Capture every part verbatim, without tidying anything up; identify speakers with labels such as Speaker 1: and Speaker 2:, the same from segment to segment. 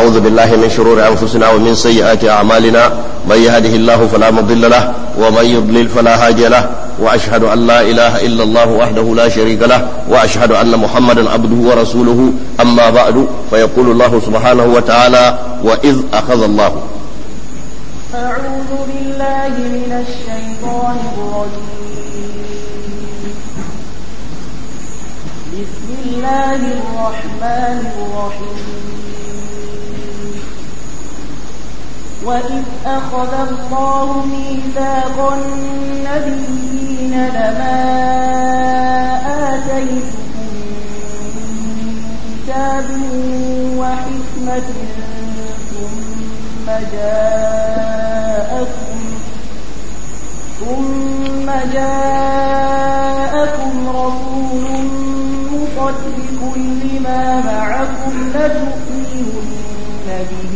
Speaker 1: ونعوذ بالله من شرور أنفسنا ومن سيئات أعمالنا من يهده الله فلا مضل له ومن يضلل فلا هادي له وأشهد أن لا إله إلا الله وحده لا شريك له وأشهد أن محمدا عبده ورسوله أما بعد فيقول الله سبحانه وتعالى وإذ أخذ الله
Speaker 2: أعوذ بالله من الشيطان الرجيم بسم الله الرحمن الرحيم وإذ أخذ الله ميثاق النبيين لما آتيتكم من كتاب وحكمة ثم جاءكم ثم جاءكم رسول مصدق لما معكم لتؤمنن به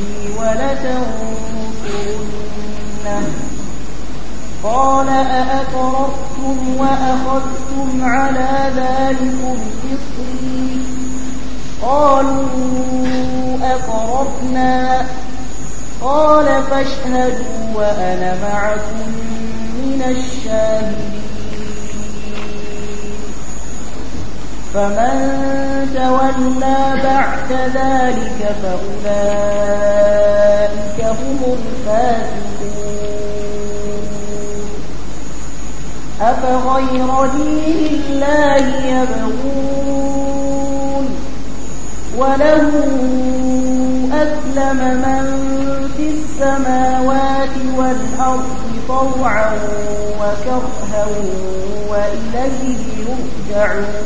Speaker 2: ولتنصرنه قال أأقررتم وأخذتم على ذلكم إصري قالوا أقررنا قال فاشهدوا وأنا معكم من الشاهدين فمن تولى بعد ذلك فأولئك هم الفاسقون أفغير دين الله يبغون وله أسلم من في السماوات والأرض طوعا وكرها وإليه يرجعون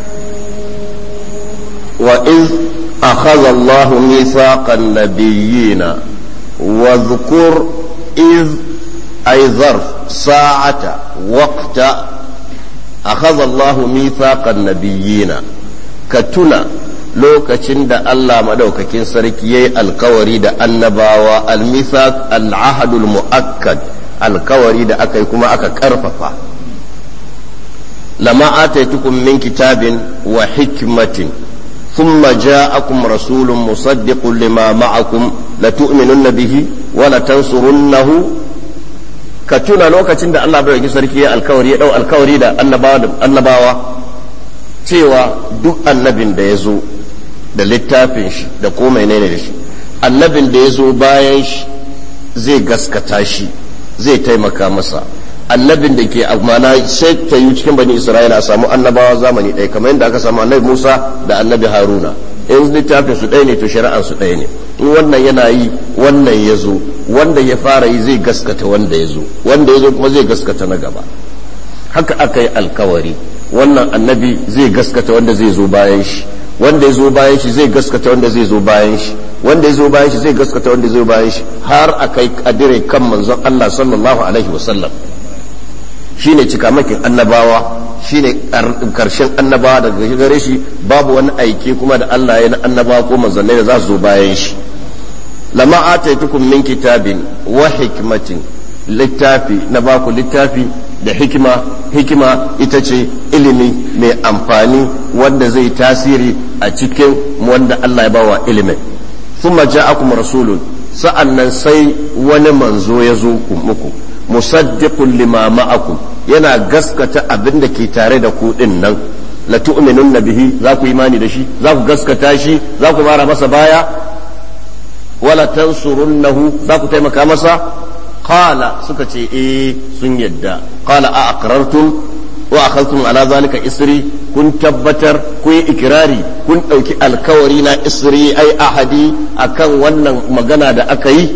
Speaker 1: وإذ أخذ الله ميثاق النبيين واذكر إذ أي ظرف ساعة وقت أخذ الله ميثاق النبيين كتنا lokacin da Allah madaukakin sarki yayi alkawari da annabawa al-mithaq al-ahadul muakkad alkawari da aka yi kuma aka karfafa lama ataitukum min kitabin wa hikmatin thumma ja'akum rasulun musaddiqun lima ma'akum latu'minunna bihi wa latansurunnahu ka tuna lokacin da Allah madaukakin sarki yayi alkawari ya dau alkawari da annabawa annabawa cewa duk annabin da ya zo da littafin shi da ko menene da shi annabin da ya zo bayan shi zai gaskata shi zai taimaka masa annabin da ke amana sai ta yi cikin bani isra'ila a samu annabawa zamani ɗaya kamar yadda aka samu annabi musa da annabi haruna in littafin su ɗaya ne to shari'an su ɗaya ne in wannan yana yi wannan ya zo wanda ya fara yi zai gaskata wanda ya zo wanda ya zo kuma zai gaskata na gaba haka aka yi alkawari wannan annabi zai gaskata wanda zai zo bayan shi wanda ya zo bayan shi zai gaskata wanda zai zo bayan shi wanda ya zo bayan shi zai gaskata wanda zai zo bayan shi har akai kadire kan manzon Allah sallallahu alaihi wasallam shine cikamakin annabawa shine karshen annabawa daga gare shi babu wani aiki kuma da Allah ya na annabawa ko manzannai da za su zo bayan shi lama ataitukum min kitabin wa hikmatin littafi na baku littafi da hikima hikima ita ce ilimi mai amfani wanda zai tasiri a cikin wanda Allah ya bawa ilimin thumma ja'akum rasulun sa'annan sai wani manzo ya zo muku musaddiqun lima ma'akum yana gaskata abin da ke tare da ku din nan la tu'minunna bihi za ku imani da shi za ku gaskata shi za ku mara masa baya wala tansurunnahu za ku taimaka masa qala suka ce eh sun yadda qala a aqrartum wa akhadhtum ala zalika isri kun tabbatar kun yi ikirari kun dauki alkawari na isri ai ahadi akan wannan magana da aka yi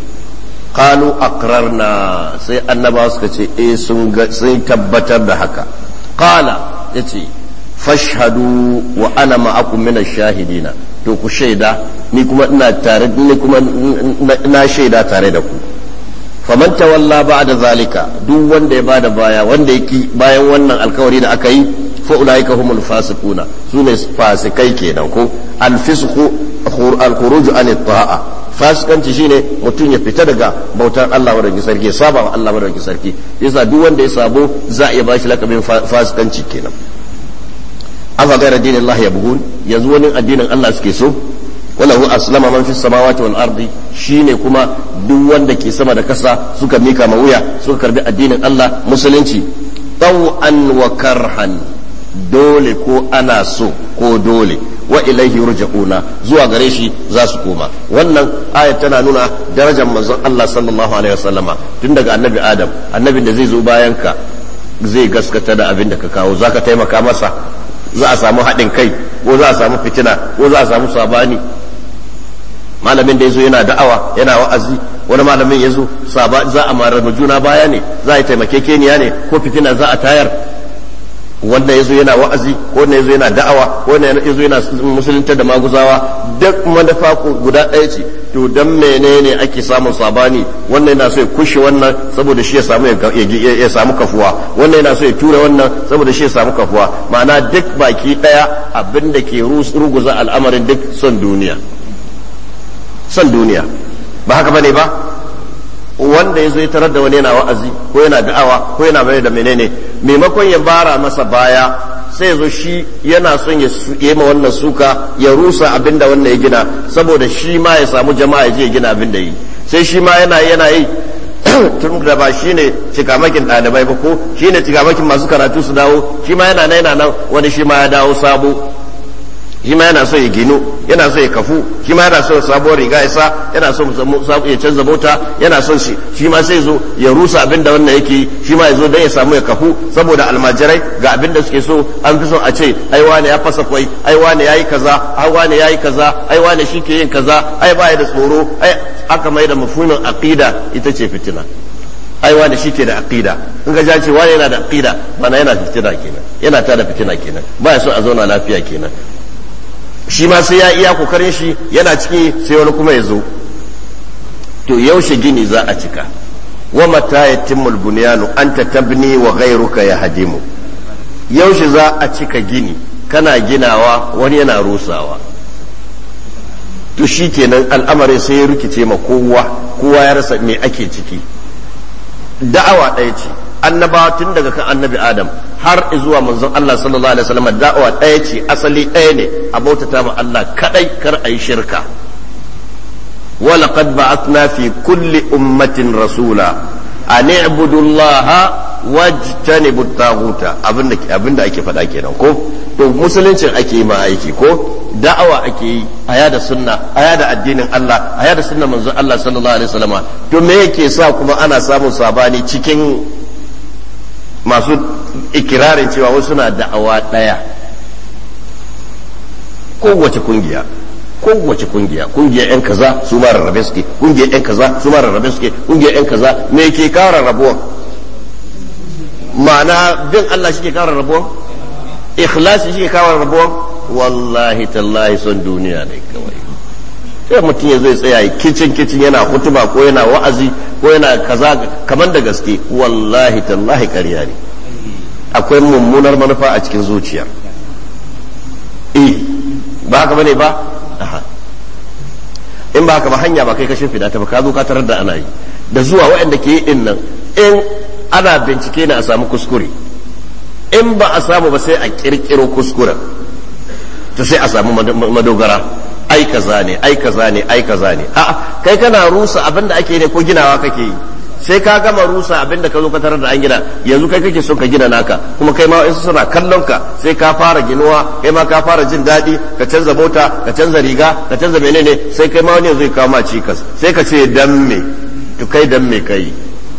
Speaker 1: qalu aqrarna sai annabawa suka ce eh sun sun tabbatar da haka qala yace fashhadu wa ana ma'akum min ash-shahidina to ku shaida ni kuma ina tare ni kuma na shaida tare da ku faman tawalla ba'da zalika duk wanda ya bada baya wanda yake bayan wannan alkawari da aka yi fa ulaika humul fasiquna sune fasikai kenan ko al-fisqu al-khuruj an at-ta'a fasikanci shine mutum ya fita daga bautar Allah madaukakin sarki saba wa Allah madaukakin sarki yasa duk wanda ya sabo za a iya bashi lakabin fasikanci kenan afa gaira dinin Allah ya bugun yanzu wani addinin Allah suke so walahu aslama man fis samawati wal ardi shine kuma duk wanda ke sama da kasa suka mika ma wuya suka karbi addinin Allah musulunci taw'an wa karhan dole ko ana so ko dole wa ilaihi yurja'una zuwa gare shi za su koma. Wannan ayat tana nuna darajar manzon Allah sallallahu alaihi wasallama tun daga annabi Adam, annabin da zai zo bayan ka zai gaskata da abin da ka kawo, zaka taimaka masa, za a samu haɗin kai ko za a samu fitina ko za a samu sabani. Malamin da yazo yana da'awa yana wa'azi, wani malamin yazo saba za a marar juna baya ne, za a yi taimakekeniya ne ko fitina za a tayar. Wanda yazo yana wa'azi ko wanda yazo yana da'awa ko wanda yazo yana musulunta da maguzawa, duk manufa guda ɗaya ce. To dan menene ake samun sabani? Wannan yana so ya kushe wannan saboda shi ya samu ya samu kafuwa, wannan yana so ya tura wannan saboda shi ya samu kafuwa. Ma'ana duk baki ɗaya abinda ke ruguza al'amarin duk son duniya, son duniya. Ba haka bane ba? Wanda ya zo ya tarar da wani yana wa'azi ko yana da'awa ko yana bayar da menene, maimakon ya bara masa baya sai zo shi yana son ya yi ma wannan suka ya rusa abinda wannan ya gina saboda shi ma ya samu jama'a ya je ya gina abinda yi, sai shi ma yana yana yi tun da ba shine cikamakin ɗalibai ba ko shine cikamakin masu karatu su dawo, shi ma yana nan yana nan wani shi ma ya dawo sabo, shi ma yana so ya ginu, yana so ya kafu, shi ma yana so sabuwar riga ya sa, yana so ya canza mota, yana son shi shi ma sai zo ya rusa abin da wannan yake, shi ma ya zo don ya samu ya kafu saboda almajirai ga abin da suke so. An fi son a ce ai wane ya fasa kwai, ai wane yayi kaza, ai wane yayi kaza, ai wane shi ke yin kaza, ai ba da tsoro, ai aka mai da mafhumin aqida ita ce fitina. ai wane shi ke da aqida, in ga jace wane yana da aqida bana yana fitina kenan, yana tada fitina kenan, ba ya so a zauna lafiya kenan. Shi ma sai ya iya kokarin shi yana ciki sai wani kuma ya zo. To yaushe gini za a cika? Wa mata yatimul bunyanu anta tabni wa ghayruka yahdimu. Yaushe za a cika gini kana ginawa wani yana rusawa? To shi kenan al'amarin sai ya rikice ma kowa, kowa ya rasa me ake ciki. Da'awa ɗaya ce, annabawa tun daga kan annabi Adam har zuwa manzon Allah sallallahu alaihi wasallam da'awa ɗaya ce, asali ɗaya ne, a bautata ma Allah kadai, kar a yi shirka. wa laqad ba'athna fi kulli ummatin rasula an i'budu Allah wajtanibu at-taghuta, abinda abinda ake faɗa kenan ko. To musuluncin ake yi ma aiki ko da'awa ake yi, aya da sunna, aya da addinin Allah, aya da sunnar manzon Allah sallallahu alaihi wasallam. To me yake sa kuma ana samun sabani cikin masu ikirarin cewa wasu na da'awa daya? Kowace kungiya kowace kungiya kungiya yan kaza su ma rarrabe suke, kungiya yan kaza su ma rarrabe suke, kungiya yan kaza me ke kawo rarrabuwan? Ma'ana bin Allah shi ke kawo rarrabuwan? Ikhlasi shi ke kawo rarrabuwan? Wallahi tallahi son duniya ne kawai. Sai mutum ya zai tsaya kicin kicin yana hutuba ko yana wa'azi ko yana kaza kamar da gaske, wallahi tallahi ƙarya ne. Akwai mummunar manufa a cikin zuciya. Eh ba haka bane ba? Aha. In ba haka ba hanya ba kai ka shimfida ta ba, ka zo ka tarar da ana yi. Da zuwa waɗanda ke yi din nan, in ana bincike ne a samu kuskure, in ba a samu ba sai a kirkiro kuskuren, to sai a samu madogara. Ai kaza ne, ai kaza ne, ai kaza ne. A'a, kai kana rusa abinda ake ne ko ginawa kake yi? Sai ka gama rusa abinda ka zo ka tarar da an gina, yanzu kai kake so ka gina naka, kuma kai ma wasu suna kallon ka, sai ka fara ginuwa, kai ma ka fara jin daɗi, ka canza mota, ka canza riga, ka canza menene, sai kai ma wani zai kawo ma cikas, sai ka ce dan me? To kai dan me kai?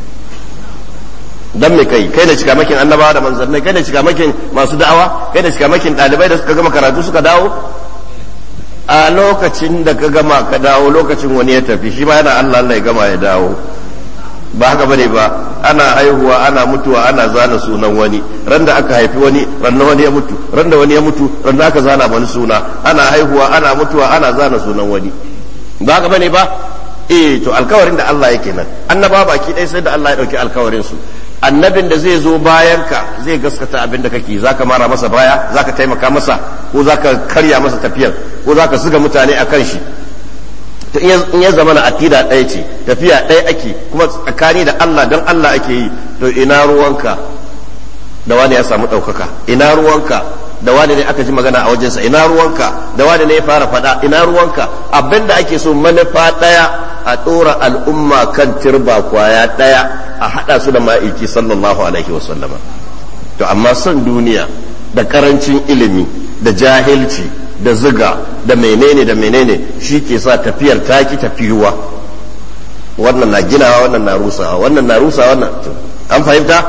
Speaker 1: Dan me kai? Kai ne cikamakin annabawa da manzannai, kai ne cikamakin masu da'awa, kai ne cikamakin ɗalibai da suka gama karatu suka dawo. A lokacin da ka gama ka dawo, lokacin wani ya tafi, shi ma yana Allah Allah ya gama ya dawo. Ba haka bane ba, ana haihuwa ana mutuwa ana zana sunan wani, ran da aka haifi wani ran wani ya mutu, ran da wani ya mutu ran da aka zana wani suna, ana haihuwa ana mutuwa ana zana sunan wani. Ba haka bane ba? Eh to alkawarin da Allah yake nan, annaba baki ɗaya sai da Allah ya ɗauki alkawarin su. Annabin da zai zo bayan ka zai gaskata abin da kake, zaka mara masa baya, zaka taimaka masa, ko zaka karya masa tafiyar, ko zaka zuga mutane akan shi. To in ya zama na akida ɗaya ce, tafiya ɗaya ake, kuma tsakani da Allah don Allah ake yi, to ina ruwanka da wani ya samu ɗaukaka, ina ruwanka da wani ne aka ji magana a wajensa ina ruwanka da wani ne ya fara faɗa ina ruwanka abinda ake so manufa ɗaya a ɗora al'umma kan turba kwaya ɗaya a haɗa su da ma'aiki sallallahu alaihi wasallama to amma son duniya da karancin ilimi da jahilci da ziga da menene da menene shi ke sa tafiyar taki tafiyuwa wannan na ginawa wannan na rusawa wannan na rusawa wannan an fahimta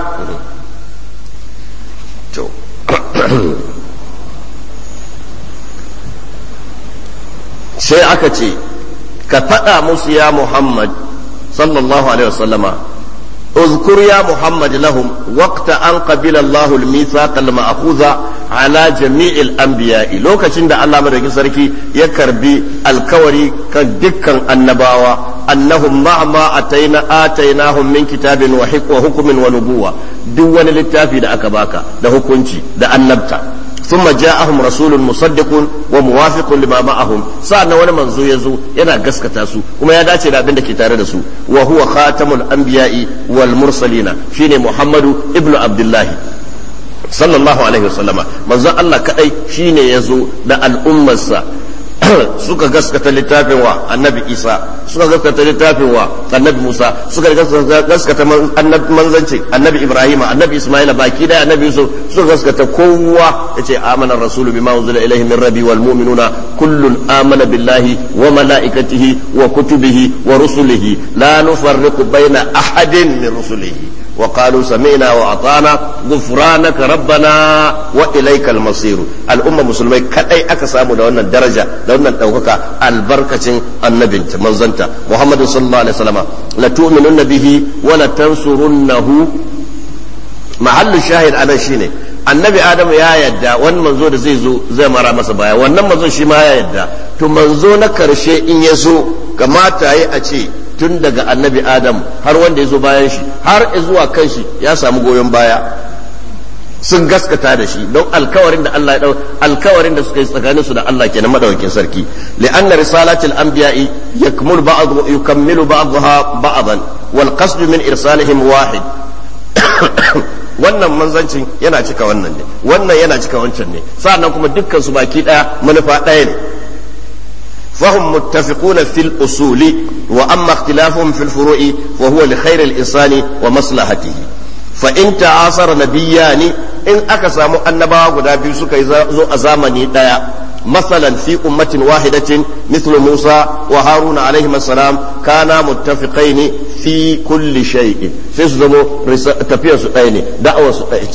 Speaker 1: to sai aka ce ka faɗa musu ya Muhammad sallallahu alaihi wasallama اذكر يا محمد لهم وقت أن قبل الله الميثاق المأخوذ على جميع الأنبياء لو كشند الله مرة سركي يكربي الكوري كدكا النباوة أنهم مع ما أتينا آتيناهم من كتاب وحكم ونبوة دون للتافي دا أكباكا دا حكمتي دا النبتا ثم جاءهم رسول مصدق وموافق لما معهم سألنا وانا منزو يزو ينا قسك تاسو وما يداتي لابن دا كتار دسو وهو خاتم الأنبياء والمرسلين فيني محمد ابن عبد الله صلى الله عليه وسلم منزو الله كأي شيني يزو دا الأمة suka gaskata littafin wa annabi Isa suka gaskata littafin wa annabi Musa suka gaskata manzanci annabi Ibrahim annabi Ismaila baki da annabi Yusuf suka gaskata kowa yace amana rasulu bima unzila ilayhi min rabbi wal mu'minuna kullun amana billahi wa malaikatihi wa kutubihi wa rusulihi la nufarriqu baina ahadin min rusulihi وقالوا سمعنا وأطعنا غفرانك ربنا وإليك المصير الأمة المسلمة كأي أكسامو لأن الدرجة لأن الأوكاك البركة النبي منزنت محمد صلى الله عليه وسلم لتؤمنن به ولتنصرنه محل الشاهد أنا شيني annabi adamu ya yadda wani manzo da zai zo zai mara masa baya wannan manzo shi ma ya yadda to manzo na karshe in ya zo kamata yi a ce tun daga annabi adam har wanda ya zo bayan shi har zuwa kan shi ya samu goyon baya sun gaskata da shi don alkawarin da Allah ya dau alkawarin da suka yi tsakanin su da Allah kenan madaukakin sarki li'anna risalatil anbiya'i yakmul ba'd yukammilu ba'daha ba'dan wal qasd min irsalihim wahid wannan manzancin yana cika wannan ne wannan yana cika wancan ne sa'annan kuma dukkan su baki daya manufa daya ne فهم متفقون في الأصول وأما اختلافهم في الفروع فهو لخير الإنسان ومصلحته فإن تعاصر نبيان إن أكساموا النبا قد بيسوك زو أزامني دايا مثلا في أمة واحدة مثل موسى وهارون عليهما السلام كانا متفقين في كل شيء سيسلموا تفيا سؤالين دعوة سؤالين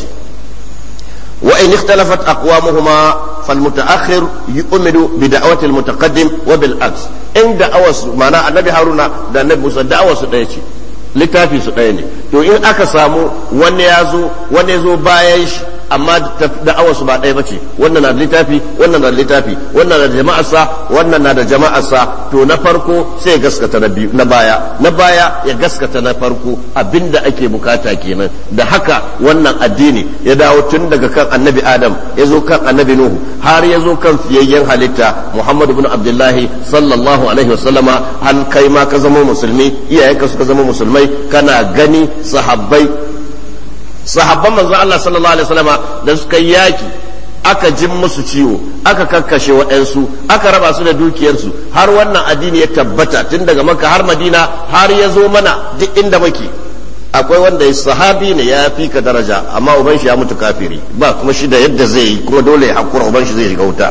Speaker 1: وإن اختلفت أقوامهما فالمتأخر يؤمن بدعوة المتقدم وبالعكس إن دعوة معنى النبي هارون ده النبي موسى دعوة سؤالين littafi su ɗaya ne to in aka samu wani ya zo wani ya zo bayan shi amma da'awar su ba ɗaya bace wannan na da littafi wannan na da littafi wannan na da jama'arsa wannan na da jama'arsa to na farko sai ya gaskata na biyu na baya na baya ya gaskata na farko abinda ake bukata kenan da haka wannan addini ya dawo tun daga kan annabi adam ya zo kan annabi nuhu har ya zo kan fiyayyen halitta muhammad ibn abdullahi sallallahu alaihi wasallama an kai ma ka zama musulmi iyayenka suka zama musulmai kana gani sahabbai sahabban manzon Allah sallallahu alaihi wasallama da suka yaki aka jin musu ciwo aka kakkashe waɗansu aka raba su da dukiyarsu har wannan addini ya tabbata tun daga Makka har Madina har ya zo mana duk inda muke akwai wanda sahabi ne ya fi ka daraja amma uban shi ya mutu kafiri ba kuma shi da yadda zai yi kuma dole ya hakura uban shi zai shiga wuta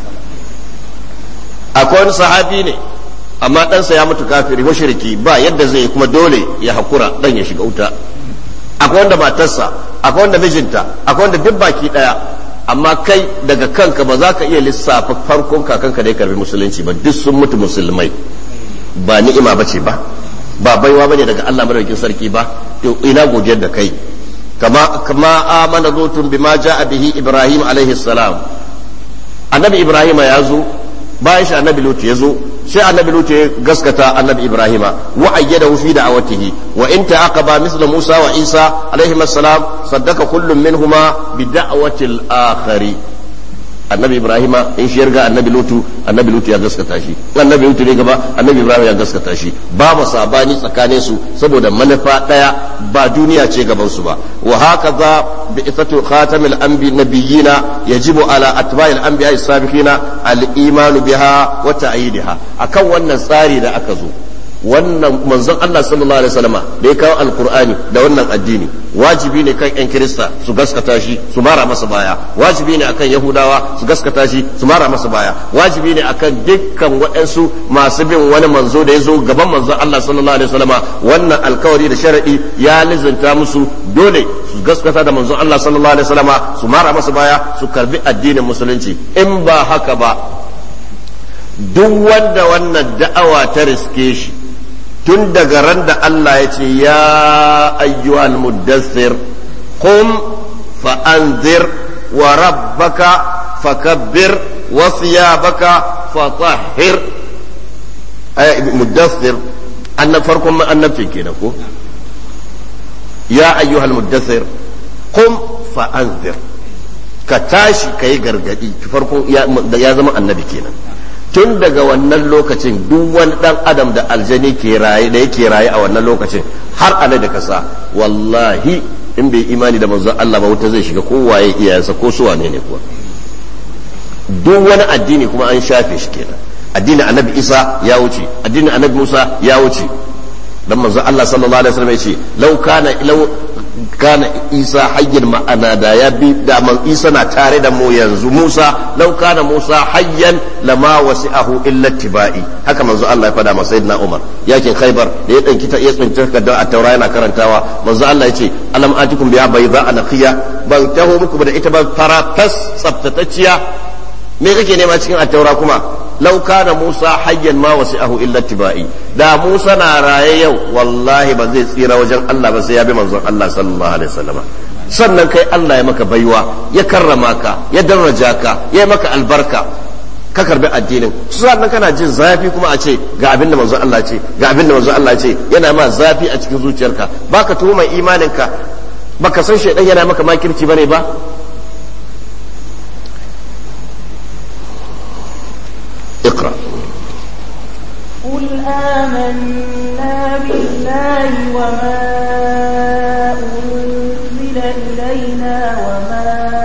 Speaker 1: akwai wani sahabi ne amma ɗansa ya mutu kafiri mushriki ba yadda zai kuma dole ya hakura ɗan ya shiga wuta akwai wanda matarsa akwai wanda mijinta akwai wanda duk baki ɗaya amma kai daga kanka ba za ka iya lissafa farkon kakanka da ya karbi musulunci ba duk sun mutu musulmai ba ni'ima bace ba ba baiwa bane daga Allah madaukakin sarki ba to ina godiyar da kai kama kama amana zutun bima ja'a bihi ibrahim alaihi salam annabi ibrahim ya zo bayan shi annabi lut ya zo sai annabi lut ya gaskata annabi ibrahima wa ayyadahu fi da'awatihi wa in ta'aqaba misla musa wa isa alaihi assalam saddaka kullun minhuma bi da'wati al-akhari annabi ibrahima in shi yarga annabi lutu annabi lutu ya gaskata shi annabi lutu ne gaba annabi ibrahim ya gaskata shi babu sabani tsakanin su saboda manufa daya ba duniya ce gaban su ba wa hakaza bi ithatu khatamil anbi nabiyina yajibu ala atba'il anbiya as-sabiqina al-iman biha wa ta'yidiha akan wannan tsari da aka zo wannan manzon Allah sallallahu alaihi wasallama da ya kawo alqur'ani da wannan addini wajibi ne kan yan kirista su gaskata shi su mara masa baya wajibi ne akan yahudawa su gaskata shi su mara masa baya wajibi ne akan dukkan waɗansu masu bin wani manzo da ya zo gaban manzon Allah sallallahu alaihi wasallama wannan alkawari da sharadi ya lizinta musu dole su gaskata da manzon Allah sallallahu alaihi wasallama su mara masa baya su karbi addinin musulunci in ba haka ba duk wanda wannan da'awa ta riske shi tun daga ran da Allah ya ce ya ayyuhal muddathir qum fa anzir wa rabbaka fakabbir wa thiyabaka fatahhir ay muddathir anna farkon annabci kenan ko ya ayyuhal muddathir qum fa anzir ka tashi kai gargadi farkon ya zama annabi kenan tun daga wannan lokacin duk wani dan adam da aljani ke raye da yake raye a wannan lokacin har ana da kasa wallahi in bai imani da manzon Allah ba wuta zai shiga kowaye iyayensa ko su wane ne kuwa duk wani addini kuma an shafe shi kenan addinin annabi Isa ya wuce addinin annabi Musa ya wuce dan manzon Allah sallallahu alaihi wasallam ya ce law kana law kana Isa hayyan ma'ana da ya bi da man Isa na tare da mu yanzu Musa law kana Musa hayyan lama wasi'ahu illa tibai haka manzo Allah ya fada masa sayyidina Umar yakin Khaybar da ya danki ta iya tsinta da at-Taura yana karantawa manzo Allah ya ce alam atikum biya bayda anaqiya ban taho muku da ita ba faratas tsaftatacciya me kake nema cikin at-Taura kuma law kana Musa hayyan ma wasi'ahu illa tibai da Musa na raye yau wallahi ba zai tsira wajen Allah ba sai ya bi manzon Allah sallallahu alaihi wasallam sannan kai Allah ya maka baiwa ya karrama ka ya daraja ka ya maka albarka ka karbi addinin sannan kana jin zafi kuma a ce ga abin da manzon Allah ce ga abin da manzon Allah ce yana ma zafi a cikin zuciyarka baka tuhumar imaninka baka san shedan yana maka makirci bane ba اقرأ
Speaker 2: قل آمنا بالله وما أنزل إلينا وما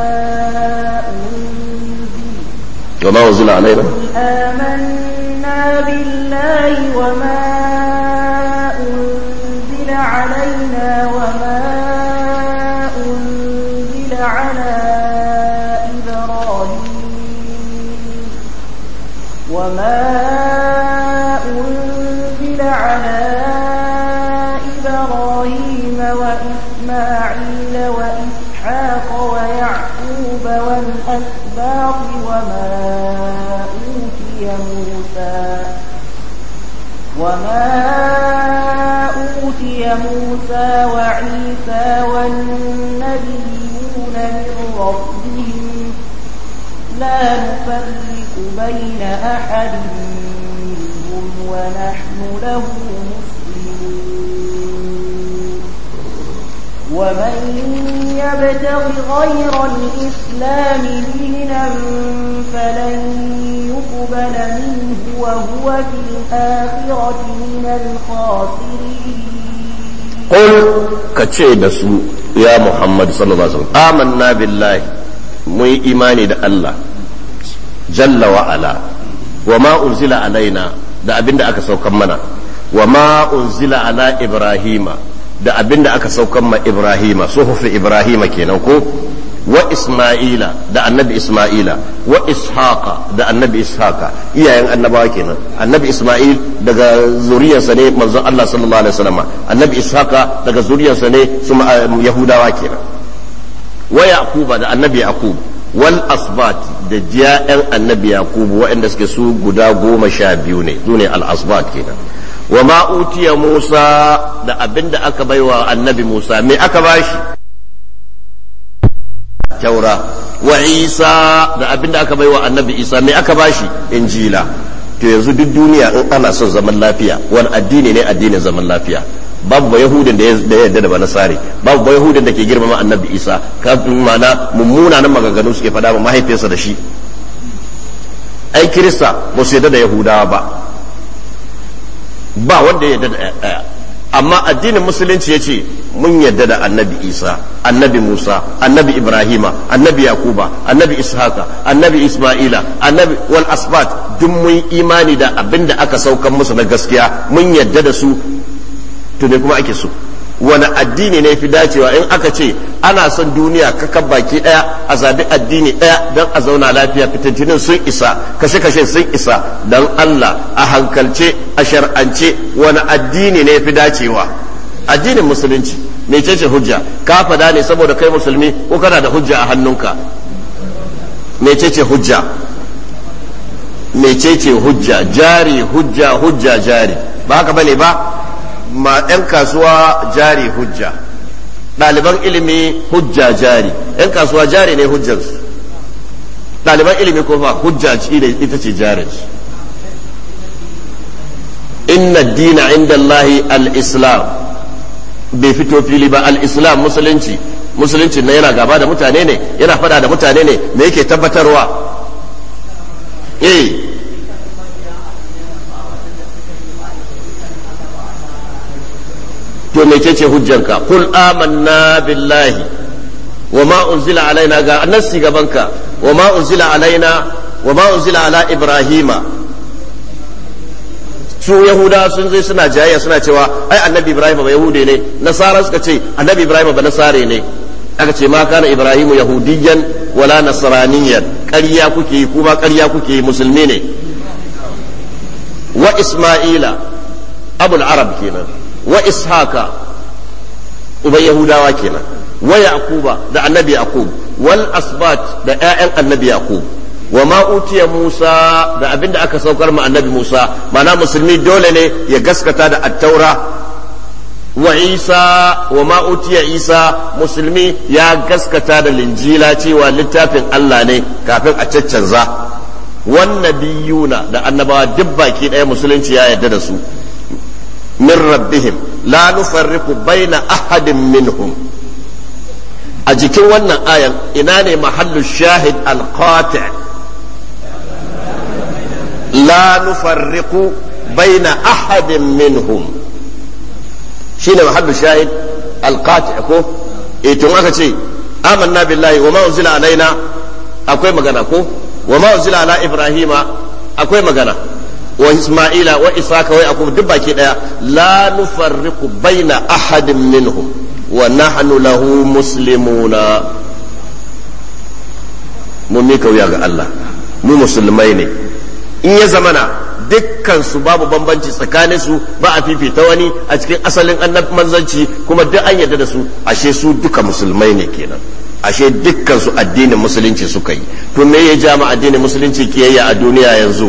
Speaker 2: أنزل
Speaker 1: وما أنزل علينا
Speaker 2: قل آمنا بالله وما أنزل علينا وما أنزل على وما أنزل على إبراهيم وإسماعيل وإسحاق ويعقوب والأسباط وما أوتي موسى وما أوتي موسى وعيسى والنبيون من ربهم لا نفرق بين أحد منهم ونحن له مسلمون ومن يبتغ غير الإسلام دينا فلن يقبل منه وهو في الآخرة من الخاسرين
Speaker 1: قل كتشي دسو يا محمد صلى الله عليه وسلم آمنا بالله mun yi imani da Allah jalla wa ala wa ma unzila alaina da abinda aka saukan mana wa ma unzila ala ibrahima da abinda aka saukan ma ibrahima suhufi ibrahima kenan ko wa isma'ila da annabi isma'ila wa ishaqa da annabi ishaqa iyayen annabawa kenan annabi isma'il daga zuriyarsa ne manzon Allah sallallahu alaihi wasallam annabi ishaqa daga zuriyarsa ne su yahudawa kenan wa yaquba da annabi yaqub wal asbat da jiya'an annabi yaqub waɗanda suke su guda goma sha biyu ne su ne al asbat kenan wa ma utiya musa da abinda aka baiwa annabi musa me aka bashi taura wa isa da abinda aka baiwa annabi isa me aka bashi injila to yanzu duk duniya in ana son zaman lafiya wani addini ne addinin zaman lafiya babu ba yahudin da ya yarda da banasari babu ba yahudin da ke girmama annabi isa kafin mana mummuna nan maganganu suke faɗa ma mahaifiyarsa da shi ai kirista ba su yadda da yahudawa ba ba wanda ya yadda da ɗaya amma addinin musulunci ya ce mun yadda da annabi isa annabi musa annabi ibrahima annabi yakuba annabi ishaka annabi isma'ila annabi wal asbat duk mun imani da abinda aka saukan musu na gaskiya mun yadda da su to ne kuma ake so wani addini ne fi dacewa in aka ce ana son duniya kakan baki daya a zabi addini daya don a zauna lafiya fitintinin sun isa kashe-kashe sun isa don Allah a hankalce a shar'ance wani addini ne fi dacewa addinin musulunci mecece hujja ka fada ne saboda kai musulmi ko kana da hujja a hannunka mecece hujja mecece hujja jari hujja hujja jari ba haka bane ba ma 'yan kasuwa jari hujja ɗaliban ilimi hujja jari 'yan kasuwa jari ne hujjarsu ɗaliban ilimi ko fa hujja ce ita ce jarinsu inna dina inda Allahi al-islam bai fito fili ba al-islam musulunci musulunci na yana gaba da mutane ne yana fada da mutane ne me yake tabbatarwa eh to mecece hujjanka qul amanna billahi wa ma unzila alaina ga annasi gabanka wa ma unzila alaina wa ma unzila ala ibrahima su yahuda sun zai suna jayayya suna cewa ai annabi ibrahim ba yahude ne nasara suka ce annabi ibrahim ba nasare ne aka ce ma kana ibrahimu yahudiyyan wala nasraniyan ƙarya kuke yi kuma ƙarya kuke yi musulmi ne wa isma'ila abul arab kenan wa ishaka uban yahudawa kenan wa yaquba da annabi yaqub wal asbat da ƴaƴan annabi yaqub wa ma utiya musa da abinda aka saukar ma annabi musa mana musulmi dole ne ya gaskata da at-taura wa isa wa ma utiya isa musulmi ya gaskata da linjila cewa littafin Allah ne kafin a caccanza wan nabiyuna da annabawa duk baki ɗaya musulunci ya yarda da su من ربهم لا نفرق بين أحد منهم أجيكي وانا آية إناني محل الشاهد القاطع لا نفرق بين أحد منهم شين محل الشاهد القاطع كو إيتم أكتي آمنا بالله وما أنزل علينا أكوي مغانا كو وما أنزل على إبراهيم أكوي مغانا wa isma'ila wa isaka wa yaqub duk baki daya la nufarriqu baina ahadin minhum wa nahnu lahu muslimuna mun mika wuya ga Allah mu musulmai ne in ya zamana dukkan su babu bambanci tsakanin su ba a fifita wani a cikin asalin annabi manzanci kuma duk an yarda da su ashe su duka musulmai ne kenan ashe dukkan su addinin musulunci suka yi to me ya jama addinin musulunci kiyayya a duniya yanzu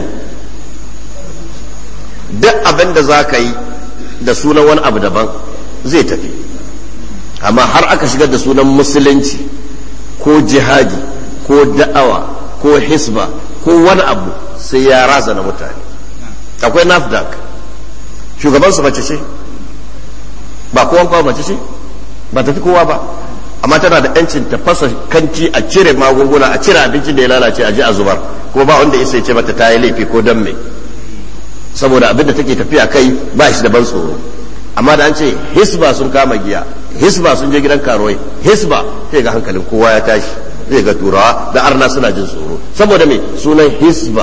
Speaker 1: duk abin da za ka yi da sunan wani abu daban zai tafi amma har aka shigar da sunan musulunci ko jihadi ko da'awa ko hisba ko wani abu sai ya razana mutane akwai nafdak shugabansu mace ce ba kowan kawo mace ce ba tafi kowa ba amma tana da yancin ta fasa kanti a cire magunguna a cire abincin da ya lalace a je a zubar ko ba wanda isa ya ce mata ta yi laifi ko dan me saboda abin da take tafiya kai ba shi da ban tsoro amma da an ce hisba sun kama giya hisba sun je gidan karuwai hisba sai ga hankalin kowa ya tashi zai ga turawa da arna suna jin tsoro saboda me sunan hisba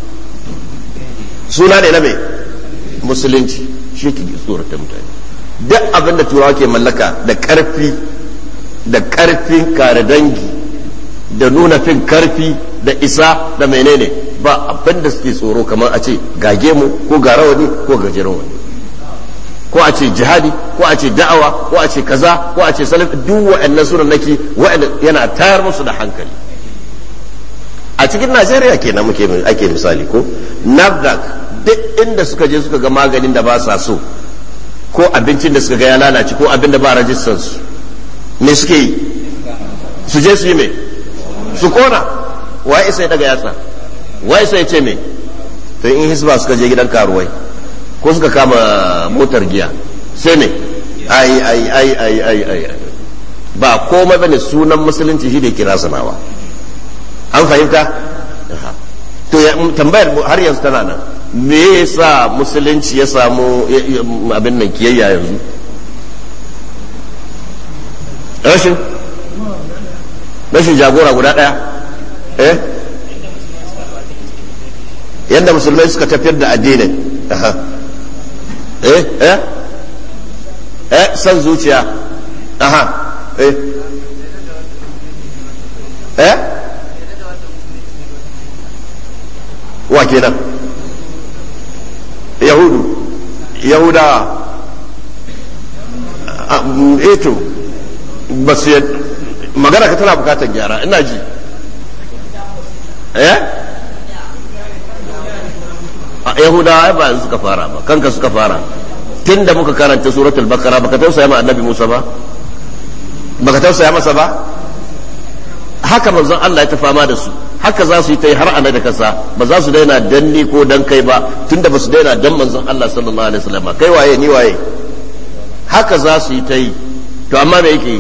Speaker 1: suna ne na me musulunci shi ke tsorata mutane duk abin da turawa ke mallaka da karfi da karfin kare dangi da nuna fin karfi da isa da menene ba abin da suke tsoro kamar a ce gage mu ko ga rawani ko gajeren wani ko a ce jihadi ko a ce da'awa ko a ce kaza ko a ce salaf duk wa'annan sunan nake wa'anda yana tayar musu da hankali a cikin Najeriya kenan muke ake misali ko NAFDAC duk inda suka je suka ga maganin da ba sa so ko abincin da suka ga ya lalace ko abin da ba rajistar su me suke yi su je su yi me su kona wai sai daga yatsa wai sai ce me to in hisba suka je gidan karuwai ko suka kama motar giya sai me ai ai ai ai ai ai ba komai bane sunan musulunci shi da kira sanawa an fahimta to tambayar har yanzu tana nan, me yasa musulunci ya samu abin nan kiyayya yanzu? rashin rashin jagora guda daya eh yadda musulmai suka tafiyar da addinin eh eh eh san zuciya aha eh eh wa kenan yahudu yahuda eto ba su magana ka tana bukatar gyara ina ji eh yahudawa ba yanzu suka fara ba kanka suka fara tun da muka karanta suratul bakara baka tausaya ma annabi Musa ba baka tausaya masa ba haka manzon Allah ya ta fama da su haka za su yi ta yi har ana da kasa ba za su daina danni ko dan kai ba tunda ba su daina dan manzon Allah sallallahu alaihi wasallam kai waye ni waye haka za su yi ta yi to amma me yake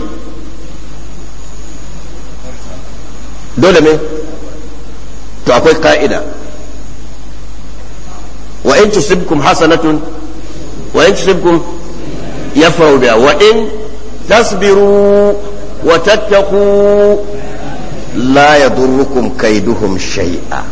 Speaker 1: dole me to akwai ka'ida wa in tusibkum hasanatun wa in tusibkum yafrahu biha wa in tasbiru wa tattaqu la yadurrukum kaiduhum shay'a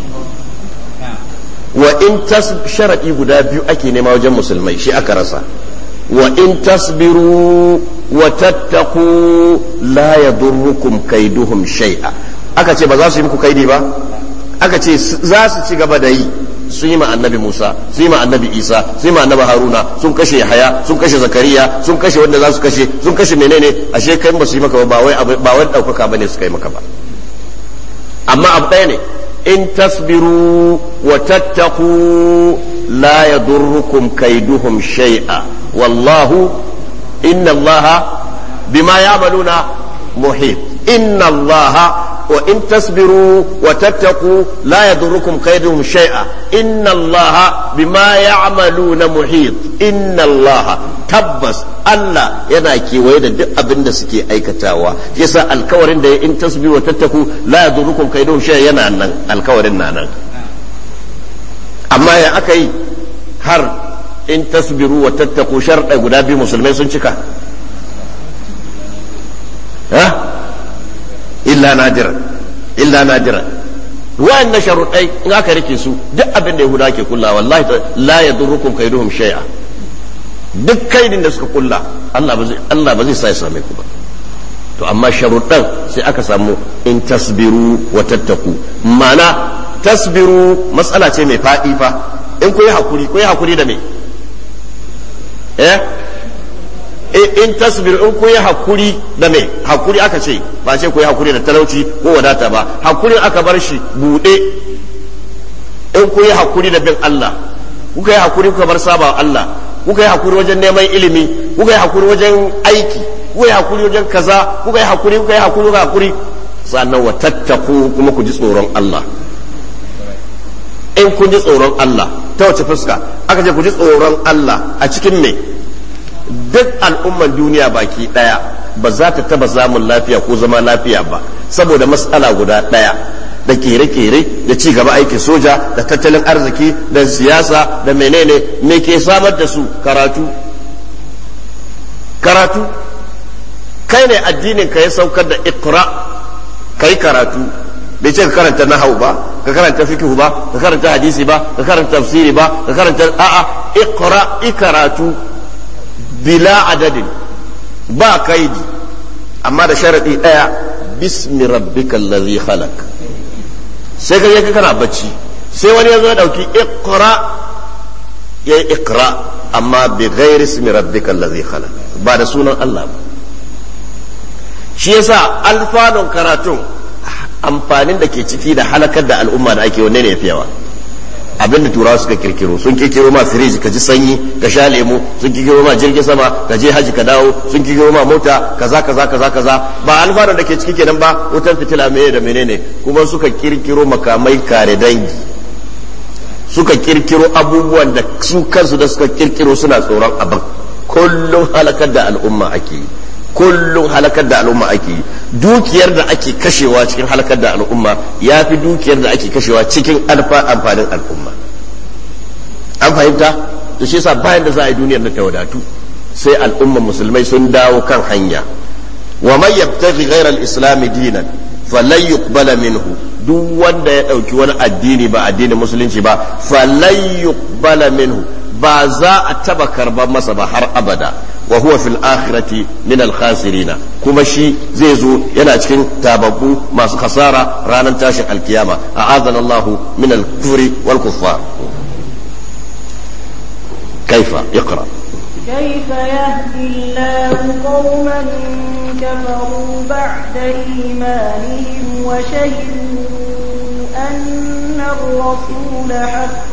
Speaker 1: wa in tas sharadi guda biyu ake nema wajen musulmai shi aka rasa wa in tasbiru wa tattaqu la yadurrukum kaiduhum shay'a aka ce ba za su yi muku kaidi ba aka ce za su ci gaba da yi sun yi ma annabi Musa sun yi ma annabi Isa sun yi ma annabi Haruna sun kashe Yahaya sun kashe Zakariya sun kashe wanda za su kashe sun kashe menene ashe kai ba su yi maka ba wai ba wai daukaka bane su kai maka ba amma abu ɗaya ne in tasbiru wa tattaqu la yadurrukum kaiduhum shay'a wallahu inna allaha bima ya'maluna muhit inna allaha وإن تصبروا وتتقوا لا يضركم كيدهم شيئا إن الله بما يعملون محيط إن الله تبس الله يناكي ويدا أبن سكي أي كتاوا يسا الكورين دي إن تصبروا وتتقوا لا يضركم كيدهم شيئا ينانا الكورين نانا أما يا أكي هر إن تصبروا وتتقوا شرط قدابي مسلمين سنشكا ها illa nadira illa nadira wa'annan sharuɗai in aka rike su duk abin da yahuda ke kulla wallahi la yadurrukum kaiduhum shay'a duk kaidin da suka kulla Allah ba zai Allah ba zai sa ya same ku ba to amma sharuɗan sai aka samu in tasbiru wa tattaku ma'ana tasbiru matsala ce mai faɗi fa in ku yi hakuri ku yi hakuri da me eh in tasbir in ku yi hakuri da me hakuri aka ce ba ce ku yi hakuri da talauci ko wadata ba hakuri aka bar shi bude in ku yi hakuri da bin Allah kuka yi hakuri kuka bar saba Allah kuka yi hakuri wajen neman ilimi kuka yi hakuri wajen aiki kuka yi hakuri wajen kaza kuka yi hakuri kuka yi hakuri kuka hakuri sannan wa tattaku kuma ku ji tsoron Allah in kun ji tsoron Allah ta wace fuska aka ce ku ji tsoron Allah a cikin me duk al'umman duniya baki daya ba za ta taba zamun lafiya ko zama lafiya ba saboda matsala guda daya da kere-kere da ci gaba aikin soja da tattalin arziki da siyasa da menene me ke samar da su karatu karatu kai ne addinin ka ya saukar da iqra kai karatu bai ce ka karanta nahwu ba ka karanta fiqh ba ka karanta hadisi ba ka karanta tafsiri ba ka karanta a'a iqra ikaratu bila adadin ba kaidi amma da sharadi daya bismi rabbikal ladhi khalaq sai ka je kana bacci sai wani yazo ya dauki iqra ya iqra amma bi ghairi ismi rabbikal ladhi khalaq ba da sunan Allah ba shi yasa alfanun karatun amfanin da ke ciki da halakar da al'umma da ake wanne ne yafi yawa abinda turawa suka kirkiro sun kirkiro ma firiji ka ji sanyi ka sha lemu sun kirkiro ma jirgin sama ka je haji ka dawo sun kirkiro ma mota kaza kaza kaza kaza ba alfarin da ke ciki kenan ba wutar fitila meye da menene kuma suka kirkiro makamai kare dangi suka kirkiro abubuwan da su kansu da suka kirkiro suna tsoron abin kullum halakar da al'umma ake yi kullum halakar da al'umma ake yi. Dukiyar da ake kashewa cikin halakar da al'umma ya fi dukiyar da ake kashewa cikin amfanin al'umma. An fahimta? To shi yasa bayan da za a yi duniyar da ta wadatu sai al'umman musulmai sun dawo kan hanya. Wa man yabtaghi ghayra al-islam dinan falan yuqbala minhu, duk wanda ya dauki wani addini ba addinin musulunci ba, falan yuqbala minhu, ba za a taba karban masa ba har abada. Wa huwa fil akhirati min al khasirina, kuma shi zai zo yana cikin tababbu masu khasara ranar tashin alkiyama. A'azana Allah min al kufri wal kuffar. Kaifa iqra.
Speaker 2: كيف يهدي الله قوما كفروا بعد إيمانهم وشهدوا أن الرسول حق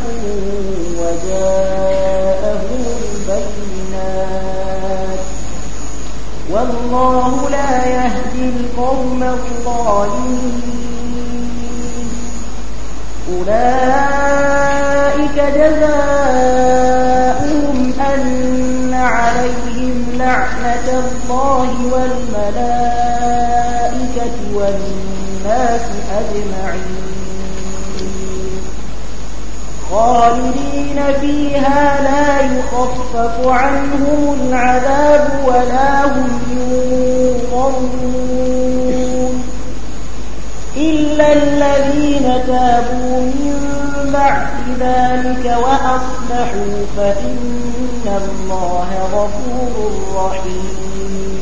Speaker 2: وجاءهم البينات والله لا يهدي القوم الظالمين. أولئك جزاؤهم أن عليهم لعنة الله والملائكة والناس أجمعين خالدين فيها لا يخفف عنهم العذاب ولا هم ينظرون إلا الذين تابوا من بعد ذلك وأصلحوا فإن الله غفور رحيم.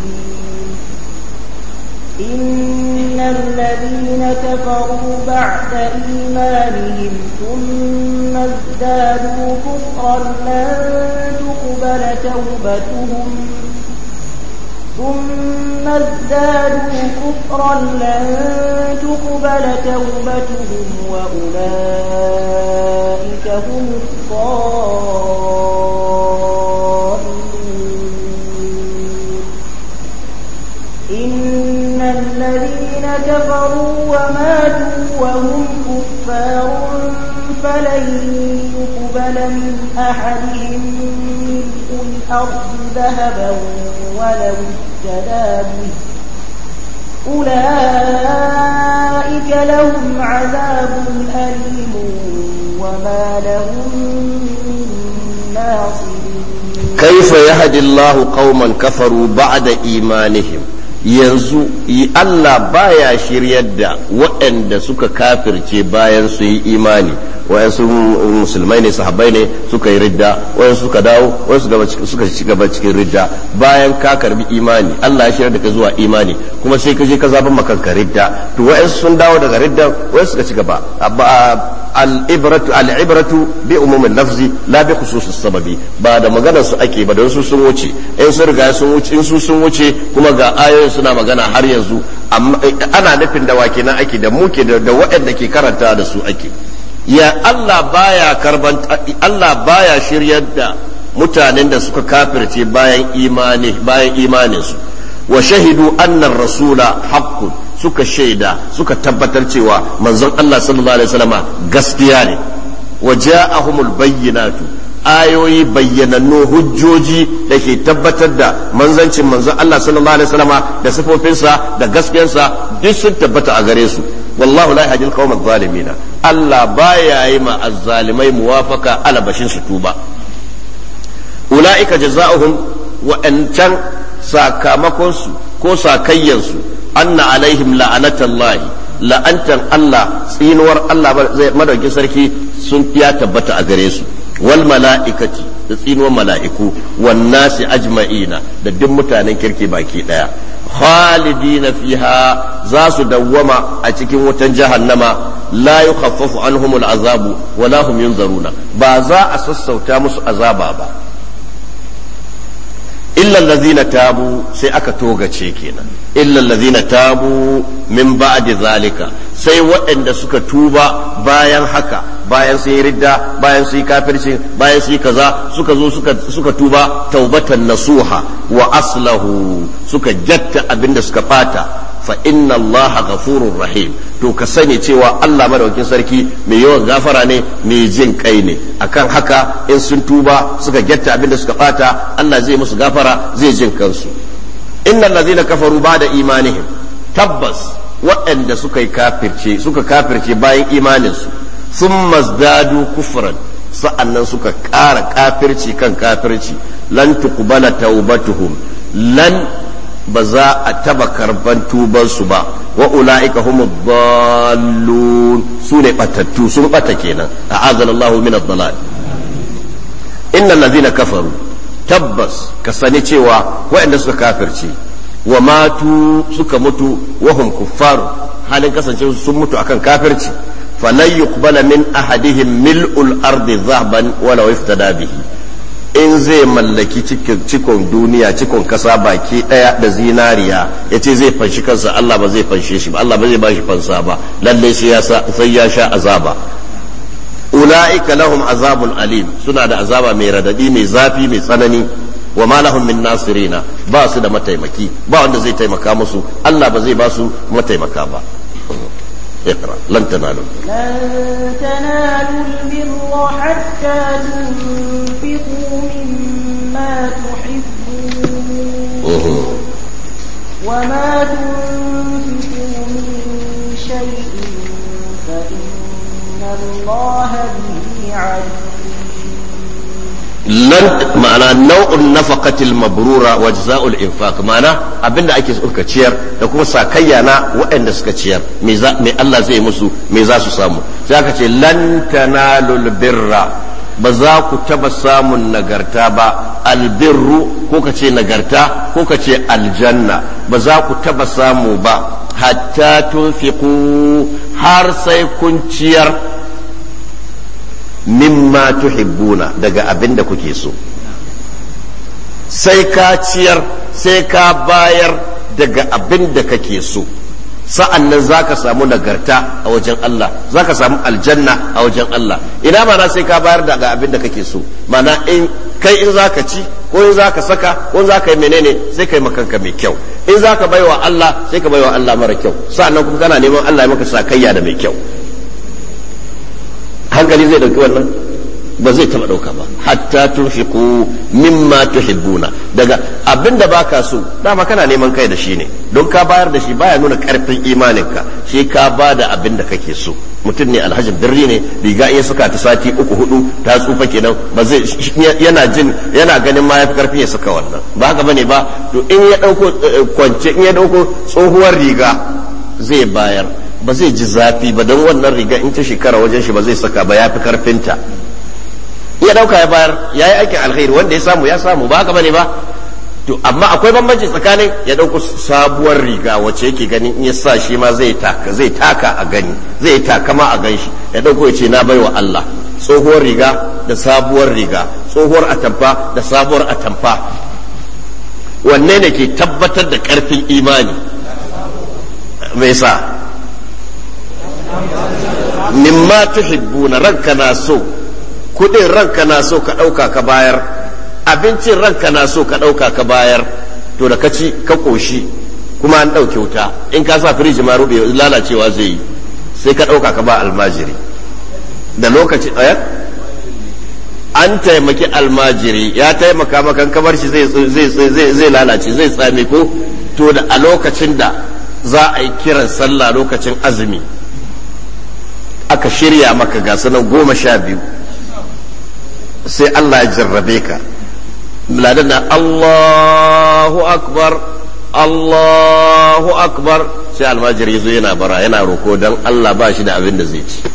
Speaker 2: إن الذين كفروا بعد إيمانهم ثم ازدادوا كفرا لن تقبل توبتهم ثم ازدادوا كفرا لن تقبل توبتهم وأولئك هم الضالون. إن الذين كفروا وماتوا وهم كفار فلن يقبل من أحدهم ملء الأرض ذهبا ولو افتدى به أولئك لهم عذاب أليم وما لهم من ناصرين.
Speaker 1: كيف يهدي الله قوما كفروا بعد إيمانهم. yanzu Allah baya shiryar da waɗanda suka kafirce bayan su yi imani, wayansu musulmai ne sahabbai ne suka yi ridda, wayansu suka dawo, wayansu suka ci gaba cikin ridda. Bayan ka karbi imani Allah ya shiryar da ka zuwa imani, kuma sai ka je ka zaban makanka ridda, to wayansu sun dawo daga ridda, wayansu suka ci gaba. al-ibratu al-ibratu bi umumin lafzi la bi khususis sababi, ba da maganar su ake ba, don su sun wuce, in sun riga sun wuce, in su sun wuce kuma ga ayoyin suna magana har yanzu, ana nufin da wake nan ake da muke da waɗanda ke karanta da su ake. Ya Allah baya karban, Allah baya shiryar da mutanen da suka kafirce bayan imani, bayan imaninsu. Wa shahidu anna rasula haqqun, suka shaida suka tabbatar cewa manzon Allah sallallahu alaihi wasallama gaskiya ne. Wa ja'ahumul bayyinatu, ayoyi bayyanannu hujjoji da ke tabbatar da manzancin manzon Allah sallallahu alaihi wasallama da sifofinsa da gaskiyarsa duk sun tabbata a gare su. Wallahu la yahdil qawmal zalimin, Allah baya yi ma azzalimai muwafaka alabashin su tuba. Ulaika jazaohum wa ancan sakamakonsu ko sakayyansu anna alaihim la'anatallahi, la'antan Allah, tsinuwar Allah madaukin sarki sun ya tabbata a gare su, wal mala'ikati da tsinuwar mala'iku, wan nasi ajma'ina da duk mutanen kirki baki daya, khalidina fiha, za su dawwama a cikin wutan jahannama, la yukhaffafu anhumul azabu wala hum yunzaruna, ba za a sassauta musu azaba ba. illa allazina tabu, sai aka togace kenan, illa allazina tabu min ba'di zalika, sai waɗanda suka tuba bayan haka, bayan sun yi ridda, bayan sun yi kafirci, bayan sun yi kaza, suka zo suka suka tuba taubatan nasuha wa aslahu, suka jatta abinda suka bata, fa inna allaha ghafurur rahim, to ka sani cewa Allah madaukakin sarki mai yawan gafara ne, mai jin kai ne. Akan haka in sun tuba suka getta abinda suka bata, Allah zai musu gafara, zai jin kansu. innal ladzina kafaru ba'da imanihim tabbas waɗanda suka yi kafirce suka kafirce bayan imaninsu thumma zdadu kufran sa'annan suka ƙara kafirci kan kafirci lan tuqbala taubatuhum lan ba za a taba karban tubansu ba wa ula'ika humu dallun su ne batattu sun bata kenan a'azana Allahu min ad-dalal innal ladzina kafaru tabbas ka sani cewa waɗanda suka kafirce wa matu suka mutu wa hum kuffaru halin kasance sun mutu akan kafirci falan yuqbala min ahadihim mil'ul ardi dhahaban wala iftada bihi in zai mallaki cikon duniya cikon kasa baki daya da zinariya yace zai fanshi kansa Allah ba zai fanshe shi ba Allah ba zai bashi fansa ba lalle sai ya sai ya sha azaba ulaika lahum azabun alim suna da azaba mai radadi mai zafi mai tsanani wa ma lahum min nasirina ba su da mataimaki ba wanda zai taimaka musu Allah ba zai ba su mataimaka ba اقرأ لن تنالوا
Speaker 2: لن تنالوا البر حتى تنفقوا مما تحبون وما تنفقوا من شيء فإن الله به عليم
Speaker 1: lan ma'ana nau'un nafaqatil mabrura wa jazaa'ul infaq ma'ana abinda ake suka ciyar da kuma sakayya na waɗanda suka ciyar me za me Allah zai musu me za su samu sai aka ce lan tanalul birra ba za ku taba samun nagarta ba albirru ko ka ce nagarta ko ka ce aljanna ba za ku taba samu ba hatta tunfiqu har sai kun ciyar mimma tuhibbuna daga abin da kuke so sai ka ciyar sai ka bayar daga abin da kake so sa'an nan za ka samu nagarta a wajen Allah za ka samu aljanna a wajen Allah ina mana sai ka bayar daga abin da kake so mana in kai in za ka ci ko in za ka saka ko in za ka yi menene sai ka yi makanka mai kyau in za ka baiwa Allah sai ka baiwa Allah mara kyau sa'an nan kuma kana neman Allah ya maka sakayya da mai kyau hankali zai dauki wannan ba zai taba dauka ba hatta tunfiqu mimma tuhibbuna daga abinda baka so dama kana neman kai da shi ne don ka bayar da shi baya nuna karfin imaninka shi ka bada abinda kake so mutum ne alhajin birni ne riga iya suka ta sati uku hudu ta tsufa kenan ba zai yana jin yana ganin ma yafi karfi ya saka wannan ba haka bane ba to in ya dauko kwance in ya dauko tsohuwar riga zai bayar ba zai ji zafi ba don wannan riga in ta shekara wajen shi ba zai saka ba ya fi karfinta ya dauka ya bayar ya yi aikin alkhairi wanda ya samu ya samu ba haka bane ba to amma akwai bambanci tsakanin ya dauko sabuwar riga wacce yake ganin in ya sa shi ma zai taka zai taka a gani zai taka ma a gan shi ya dauko ya ce na baiwa Allah tsohuwar riga da sabuwar riga tsohuwar atamfa da sabuwar atamfa wanne ne ke tabbatar da karfin imani me yasa mimma tuhibbuna ranka na so kudin ranka na so ka dauka ka bayar abincin ranka na so ka dauka ka bayar to da kaci ka koshi kuma an dauke wuta in ka sa firiji ma rube lalacewa zai yi sai ka dauka ka ba almajiri da lokaci ɗaya an taimaki almajiri ya taimaka maka kamar shi zai zai zai lalace zai tsame ko to da a lokacin da za a yi kiran sallah lokacin azumi aka shirya maka ga sanan goma sha biyu sai Allah ya jarrabe ka ladan na Allahu akbar Allahu akbar sai almajiri zo yana bara yana roko dan Allah ba shi da abin da zai ci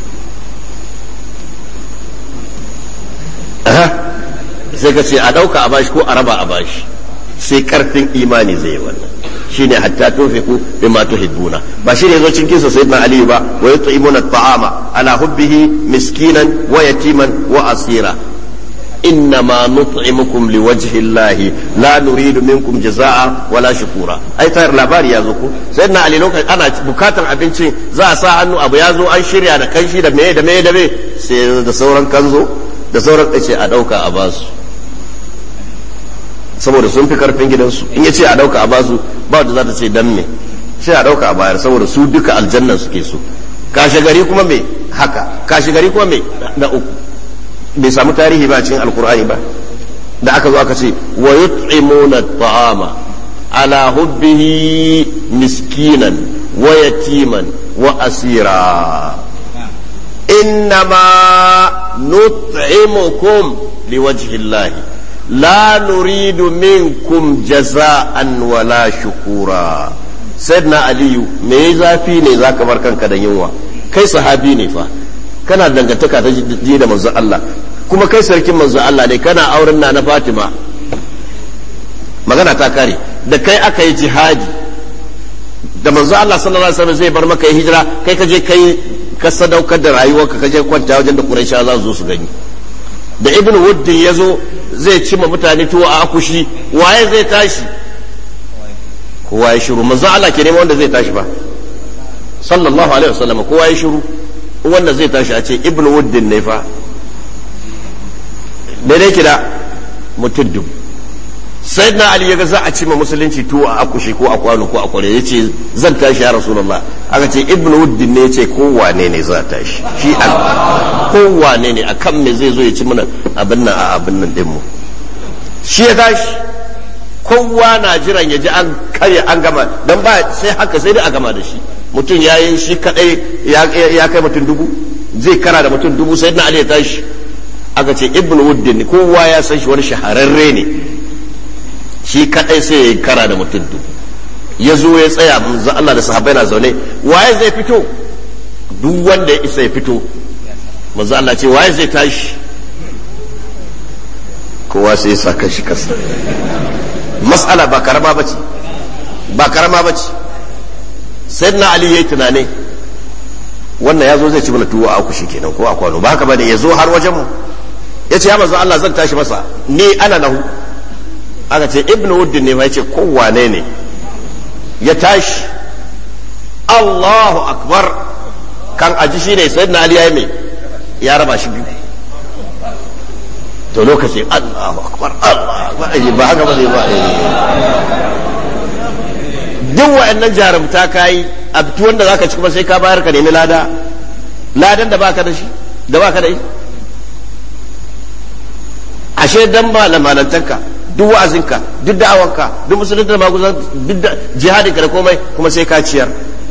Speaker 1: sai ka ce a dauka a bashi ko a raba a bashi sai karfin imani zai yi wannan shine hatta tunfiqu bima tuhibbuna ba shine yazo cikin kisa sayyidina ali ba wa yut'imuna at'ama ala hubbihi miskinan wa yatiman wa asira innama nut'imukum liwajhi allahi la nuridu minkum jazaa'a wala shukura ai tayar labari yazo ku sayyidina ali lokacin ana bukatar abincin za a sa hannu abu yazo an shirya da kanshi da meye da meye da meye sai da sauran kanzo da sauran kace a dauka a basu saboda sun fi karfin gidansu in ya ce a dauka a basu ba wanda za ta ce dan me sai a dauka a bayar saboda su duka aljannan suke so kashe gari kuma me haka kashe gari kuma me na uku bai samu tarihi ba cikin alkur'ani ba da aka zo aka ce wa yut'imuna at'ama ala hubbihi miskinan wa yatiman wa asira innama nut'imukum liwajhi Allah la nuridu minkum jaza'an wala shukura. Sayyidina Aliyu me zafi ne zaka bar kanka da yunwa? Kai sahabi ne fa, kana dangantaka ta ji da manzon Allah, kuma kai sarkin manzon Allah ne, kana auren na na Fatima. Magana ta kare, da kai aka yi jihadi da manzon Allah sallallahu alaihi wasallam zai bar maka hijira, kai ka je kai ka sadaukar da rayuwarka ka je kwanta wajen da Quraisha za su zo su gani. Da Ibn Wuddin ya zo zai cima mutane tuwo a akushi, waye zai tashi? Kowa ya shiru. Manzo Allah ke neman wanda zai tashi ba sallallahu alaihi wasallam, kowa ya shiru. Wanda zai tashi a ce Ibn Wuddin ne fa, daidai kida mutum dubu. Sayyidina Ali ya ga za a cima musulunci tuwo a akushi ko a kwano ko a kware, ya ce zan tashi ya Rasulullah. Aka ce Ibn Wuddin ne ya ce kowane ne za tashi, shi an kowane ne akan me zai zo ya ci mana abin nan a abin nan dinmu. Shi ya tashi, kowa na jiran ya ji an karya an gama, don ba sai haka sai dai a gama da shi. Mutum ya yi shi kadai ya kai mutum dubu, zai kara da mutum dubu. Sayyidina Ali ya tashi, aka ce Ibn Wuddin kowa ya san shi wani shahararre ne, shi kadai sai ya kara da mutum dubu. Ya zo ya tsaya, manzo Allah da sahabbai na zaune, waye zai fito? Duk wanda ya isa ya fito. Manzo Allah ce waye zai tashi? Kowa sai ya saka shi kasa. Mas'ala ba karama bace, ba karama bace. Sayyidina Ali yayi tunane, wannan yazo zai ci mana tuwo a akushi kenan ko a kwano, ba haka bane, yazo har wajen mu yace ya manzo Allah zan tashi masa, ni ana nahu. Aka ce Ibn Wuddin ne, yace kowane ne ya tashi. Allahu akbar, kan aji shine Sayyidina Ali yayi me ya raba shi biyu. To lokacin Allahu akbar Allah ba haka bane ba. Duk wa'annan jarumta kai a fiti wanda zaka ci kuma sai ka bayar ka nemi lada, ladan da baka da shi da baka da yi. Ashe dan ba lamalantanka, duk wa'azinka, duk da'awanka, duk musulunci da maguzan, duk jihadinka da komai kuma sai ka ciyar,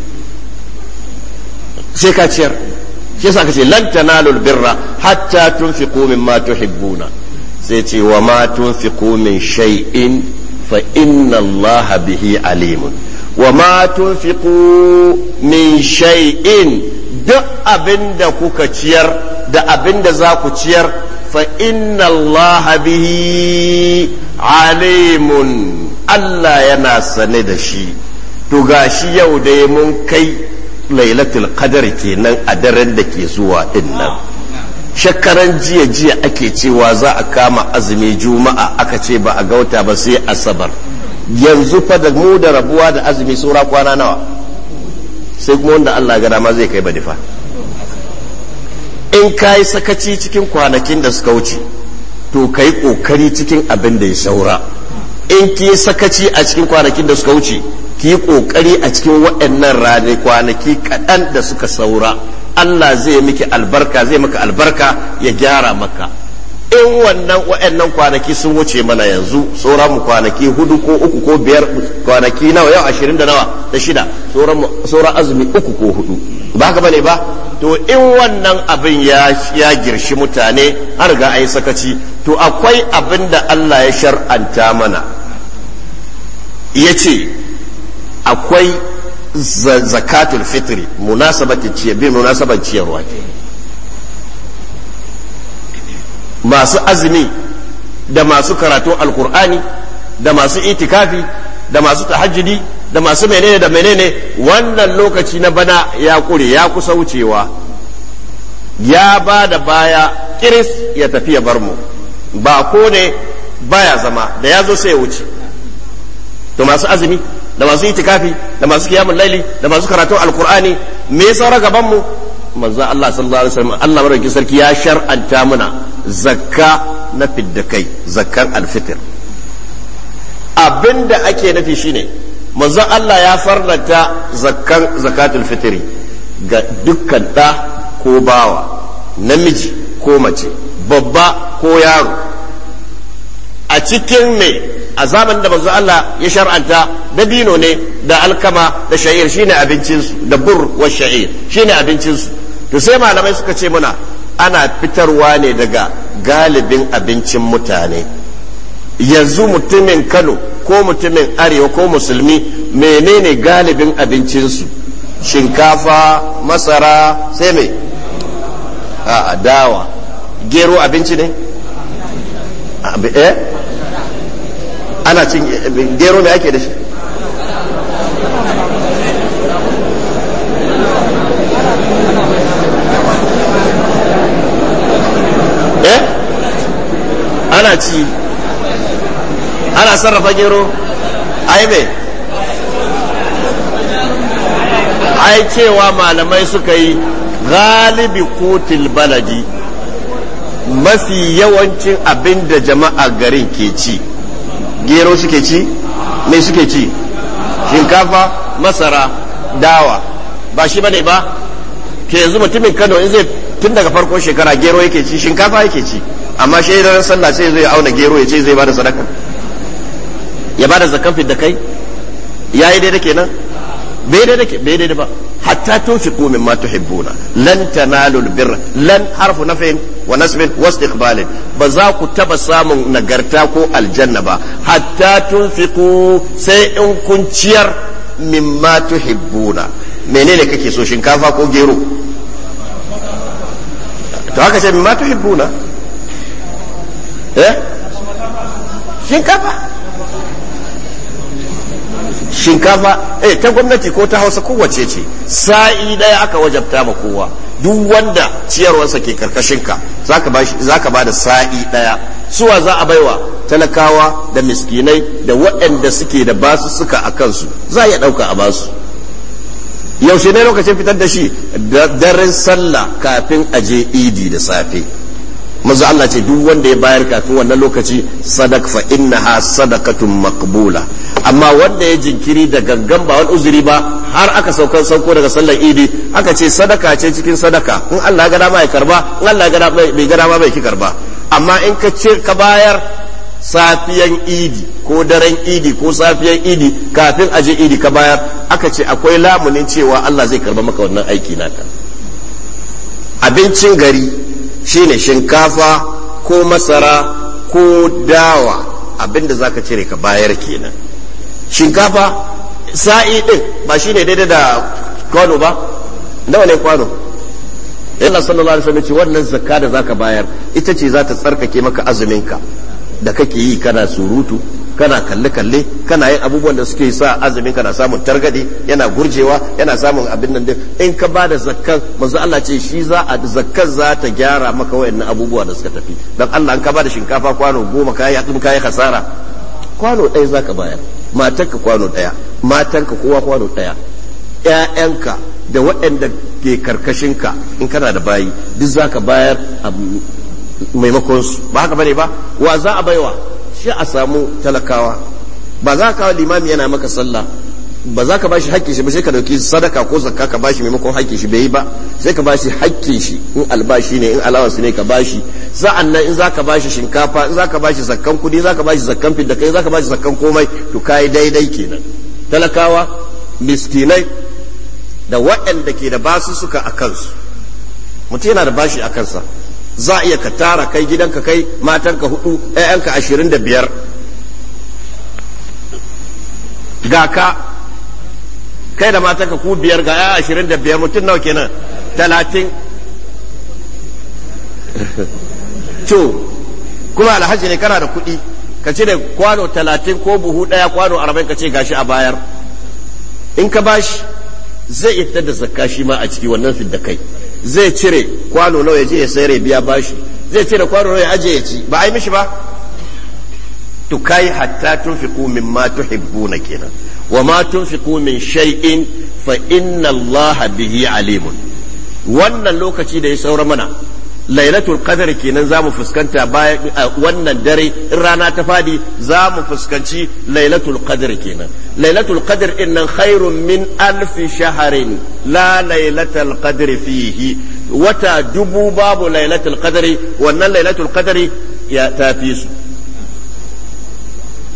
Speaker 1: sai ka ciyar. Shi yasa kace lan tanalul birra hatta tunfiqu mimma tuhibbuna, sai ce wa ma tunfiqu min shay'in fa inna Allaha bihi alimun. Wa ma tunfiqu min shay'in, duk abinda kuka ciyar da abinda za ku ciyar, fa inna Allaha bihi alimun, Allah yana sane da shi. To gashi yau da mun kai lailatul qadar kenan a daren da ke zuwa din nan. Shekaran jiya jiya ake cewa za a kama azumi juma'a, aka ce ba a gauta ba sai asabar. Yanzu fa da mu da rabuwa da azumi saura kwana nawa? Sai kuma wanda Allah ga dama zai kai badifa. In kai sakaci cikin kwanakin da suka wuce, to kai kokari cikin abin da ya saura. In ki sakaci a cikin kwanakin da suka wuce, ki kokari a cikin waɗannan rane kwanaki kaɗan da suka saura. Allah zai miki albarka, zai maka albarka, ya gyara maka. In wannan waɗannan kwanaki sun wuce mana yanzu, saura mu kwanaki hudu ko uku ko biyar, kwanaki nawa yau ashirin da nawa da shida, saura azumi uku ko hudu, ba haka bane ba? To in wannan abin ya ya girshi mutane, har ga ai sakaci, to akwai abin da Allah ya shar'anta mana, yace akwai zakatul fitri, munasabatin ciyar bi munasaban ciyarwa. Masu azumi da masu karatun alkur'ani da masu itikafi da masu tahajjudi da masu menene da menene, wannan lokaci na bana ya kure, ya kusa wucewa, ya ba da baya kiris ya tafi ya bar mu. Ba ko ne baya zama, da ya zo sai ya wuce. To masu azumi da masu itikafi da masu kiyamul laili da masu karatun alkur'ani, me ya saura gaban mu? Manzo Allah sallallahu alaihi wasallam, Allah madaukakin sarki ya shar'anta mana zakka na fiddakai, zakkan alfitr. Abinda ake nufi shine manzo Allah ya farlanta zakkan zakatul fitri ga dukkan da ko bawa, namiji ko mace, babba ko yaro. A cikin me? a zamanin da manzo Allah ya shar'anta dabino ne da alkama da sha'ir shine abincinsu da bur wa sha'ir shine abincinsu to sai malamai suka ce muna ana fitarwa ne daga galibin abincin mutane yanzu mutumin Kano ko mutumin Arewa ko musulmi menene galibin abincinsu shinkafa masara sai me a dawa gero abinci ne eh ana cin gero me ake da shi eh ana ci ana sarrafa gero ai me ai cewa malamai suka yi galibi kutil baladi mafi yawancin abin da jama'a garin ke ci gero suke ci me suke ci shinkafa masara dawa ba shi bane ba ke yanzu mutumin Kano in zai tun daga farkon shekara gero yake ci shinkafa yake ci amma shaidar sallah sai zai auna gero ya ce zai bada sadaka ya bada zakan fit da kai yayi daidai kenan bai daidai bai daidai ba hatta tunfiqu mimma tuhibbuna lan tanalul birra lan harfu nafin wa nasbin wa istiqbalin ba za ku taba samun nagarta ko aljanna ba hatta tunfiqu sai in kun ciyar mimma tuhibbuna menene kake so shinkafa ko gero to haka sai mimma tuhibbuna eh shinkafa shinkafa eh ta gwamnati ko ta Hausa kowace ce sa'i daya aka wajabta ma kowa duk wanda ciyarwarsa ke karkashinka zaka bashi zaka bada sa'i daya suwa za a baiwa talakawa da miskinai da waɗanda suke da basu suka a kansu za a ɗauka a basu yaushe ne lokacin fitar da shi daren sallah kafin aje idi da safe manzo Allah ce duk wanda ya bayar kafin wannan lokaci sadaq fa innaha sadaqatun maqbula amma wanda ya jinkiri da gangan ba wani uzuri ba har aka saukan sauko daga sallar idi aka ce sadaka ce cikin sadaka in Allah ya ga dama ya karba in Allah ya ga dama bai ga dama bai ki karba amma in ka ce ka bayar safiyan idi ko daren idi ko safiyan idi kafin aje idi ka bayar aka ce akwai lamunin cewa Allah zai karba maka wannan aiki naka abincin gari shine shinkafa ko masara ko dawa abinda zaka cire ka bayar kenan shinkafa sa'i din ba shine daidai da kwano ba nawa ne kwano Allah sallallahu alaihi wasallam ce wannan zakka da zaka bayar ita ce za ta tsarkake maka azuminka da kake yi kana surutu kana kalle kalle kana yin abubuwan da suke sa azumin kana samun targade yana gurjewa yana samun abin nan in ka bada zakkan manzo Allah ce shi za a zakkan za ta gyara maka wayannan abubuwa da suka tafi dan Allah an ka bada shinkafa kwano goma kai ya kuma kai hasara kwano ɗaya zaka bayar matanka kwano ɗaya matanka kowa kwano ɗaya ƴaƴanka da waɗanda ke karkashinka in kana da bayi duk zaka bayar maimakon su ba haka bane ba wa za a baiwa shi a samu talakawa ba za ka limami yana maka sallah ba za ka bashi hakkin shi ba sai ka dauki sadaka ko zakka ka bashi maimakon hakkin shi bai yi ba sai ka bashi hakkin shi in albashi ne in allowance ne ka bashi sa'an nan in za ka bashi shinkafa in za ka bashi zakkan kudi za ka bashi zakkan fidda kai za ka bashi zakkan komai to kai daidai kenan talakawa miskinai da waɗanda ke da basu suka a kansu mutum yana da bashi a kansa za a iya ka tara kai gidanka kai matanka hudu ƴaƴanka ashirin da biyar ga ka kai da matanka ku biyar ga ƴaƴa ashirin da biyar mutum nawa kenan talatin to kuma alhaji ne kana da kuɗi ka ce da kwano talatin ko buhu ɗaya kwano arba'in ka ce gashi a bayar in ka bashi zai iya fitar da zakka shi ma a ciki wannan fidda kai zai cire kwano nawa ya je ya sayar biya bashi zai cire kwano nawa ya aje ya ci ba ai mishi ba to kai hatta tunfiqu mimma tuhibbuna kenan wa ma tunfiqu min shay'in fa inna Allaha bihi alimun wannan lokaci da ya saura mana lailatul qadr kenan zamu fuskanta bayan wannan dare in rana ta fadi zamu fuskanci lailatul qadr kenan lailatul qadr innan khairun min alf shahrin la lailatul qadr fihi wata dubu babu lailatul qadr wannan lailatul qadr ya tafi su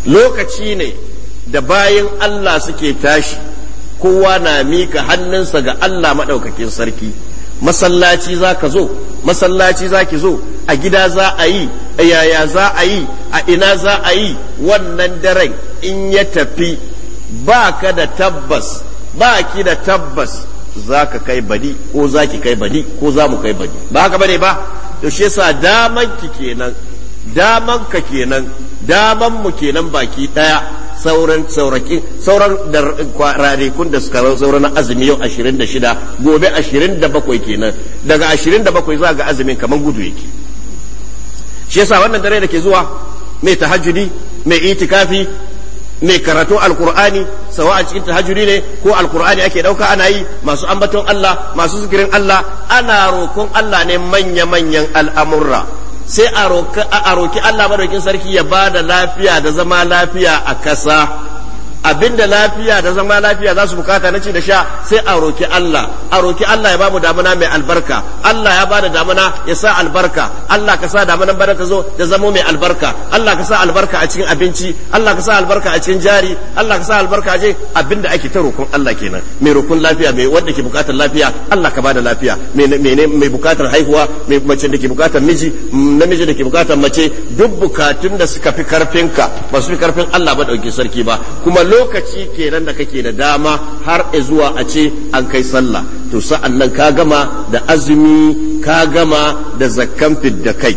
Speaker 1: lokaci ne da bayin Allah suke tashi kowa na mika hannunsa ga Allah maɗaukakin sarki. Masallaci za ka zo, masallaci za ki zo, a gida za a yi, a yaya za a yi, a ina za a yi. Wannan daren in ya tafi ba ka da tabbas, ba ki da tabbas za ka kai badi ko za ki kai badi ko za mu kai badi, ba haka bane ba. to shi yasa daman ki kenan, daman ka kenan, daman mu kenan baki daya. sauran sauraki sauran ranakun da suka sauran azumi yau ashirin da shida, gobe ashirin da bakwai kenan, daga ashirin da bakwai za ga azumin kaman gudu yake. shi yasa wannan dare da ke zuwa mai tahajjudi, mai itikafi, mai karatun alkur'ani, sawa a cikin tahajjudi ne ko alkur'ani ake dauka ana yi, masu ambaton Allah, masu zikirin Allah, ana roƙon Allah ne manya-manyan al'amurra. sai a roki Allah madaukin sarki ya ba da lafiya da zama lafiya a kasa. abinda lafiya da zama lafiya za su bukata na ci da sha, sai a roki Allah, a roki Allah ya ba mu damuna mai albarka. Allah ya ba da damuna ya sa albarka. Allah ka sa damunan bana ta zo da zamo mai albarka. Allah ka sa albarka a cikin abinci, Allah ka sa albarka a cikin jari, Allah ka sa albarka a cikin abinda ake ta rokon Allah kenan. mai rokon lafiya, mai wanda ke bukatar lafiya, Allah ka ba da lafiya. mai mai bukatar haihuwa, mai mace da ke bukatar miji, namiji da ke bukatar mace, duk bukatun da suka fi karfinka ba su fi karfin Allah ba dauke sarki ba. kuma lokaci kenan da kake da dama har zuwa a ce an kai sallah, to sa'an nan ka gama da azumi, ka gama da zakkan fidda kai.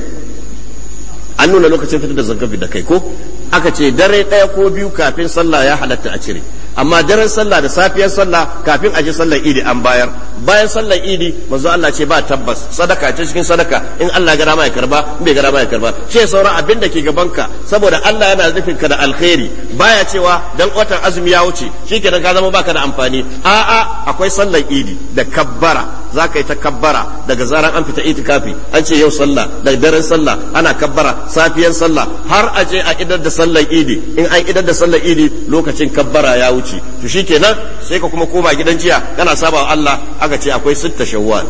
Speaker 1: an nuna lokacin fitar da zakkan fidda kai ko aka ce dare ɗaya ko biyu kafin sallah ya halatta a cire, amma daren sallah da safiyar sallah kafin a je sallar idi an bayar. bayan sallar idi manzo Allah ce ba tabbas, sadaka ce cikin sadaka, in Allah ya gara ma ya karba, in bai gara ma ya karba. ce sauran abin da ke gabanka, saboda Allah yana nufin ka da alkhairi, baya cewa dan watan azumi ya wuce shikenan ka zama baka da amfani. a'a akwai sallar idi da kabbara, za ka yi ta kabbara daga zaran an fita itikafi, an ce yau sallah, da daren sallah ana kabbara, safiyar sallah har a je a idar da sallar idi. in an idar da sallar idi lokacin kabbara ya wuce, to shikenan sai ka kuma koma gidan jiya kana saba wa Allah. aka ce akwai sitta shawwal,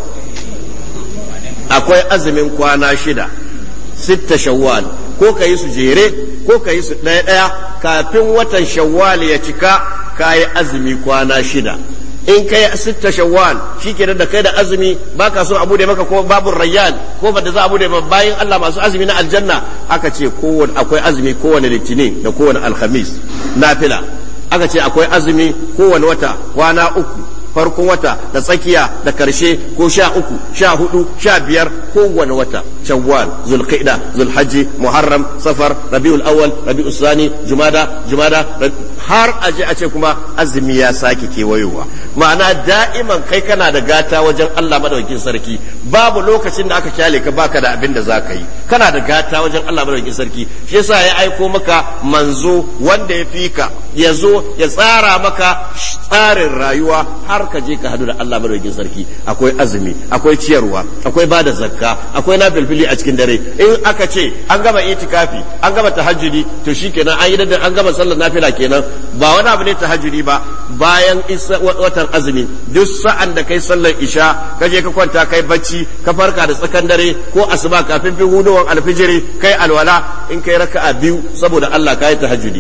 Speaker 1: akwai azumin kwana shida, sitta shawwal, ko ka yi su jere ko ka yi su ɗaya ɗaya kafin watan shawwal ya cika, ka yi azumi kwana shida. in kai sitta shawwal shikenan da kai da azumi baka so abu da maka ko babu rayyan ko ba da za abu da bayin Allah masu azumi na aljanna. aka ce kowane akwai azumi kowane litinin da kowane alhamis nafila. aka ce akwai azumi kowane wata kwana uku, farkon wata da tsakiya da karshe, ko sha uku sha hudu sha biyar kowane wata. shawwal, zulqa'da, zulhajji, muharram, safar, rabiul awwal, rabiul sani, jumada jumada har aje a ce kuma azumi ya sake kewayowa. ma'ana da'iman kai kana da gata wajen Allah madaukakin sarki, babu lokacin da aka kyale ka baka da abin da zaka yi, kana da gata wajen Allah madaukakin sarki. shi yasa ya aiko maka manzo wanda ya fika ya zo ya tsara maka tsarin rayuwa har ka je ka hadu da Allah madaukakin sarki. akwai azumi, akwai ciyarwa, akwai bada zakka, akwai nafilfili a cikin dare. in aka ce an gama itikafi, an gama tahajjudi, to shikenan an yi da an gama sallar nafila kenan. ba wani abu ne tahajjudi ba. bayan watan azumi duk sa'an da kai sallar isha ka je ka kwanta kai bacci ka farka da tsakan dare ko asuba kafin fi huduwan alfijiri kai alwala, in kai raka'a biyu saboda Allah kai tahajjudi,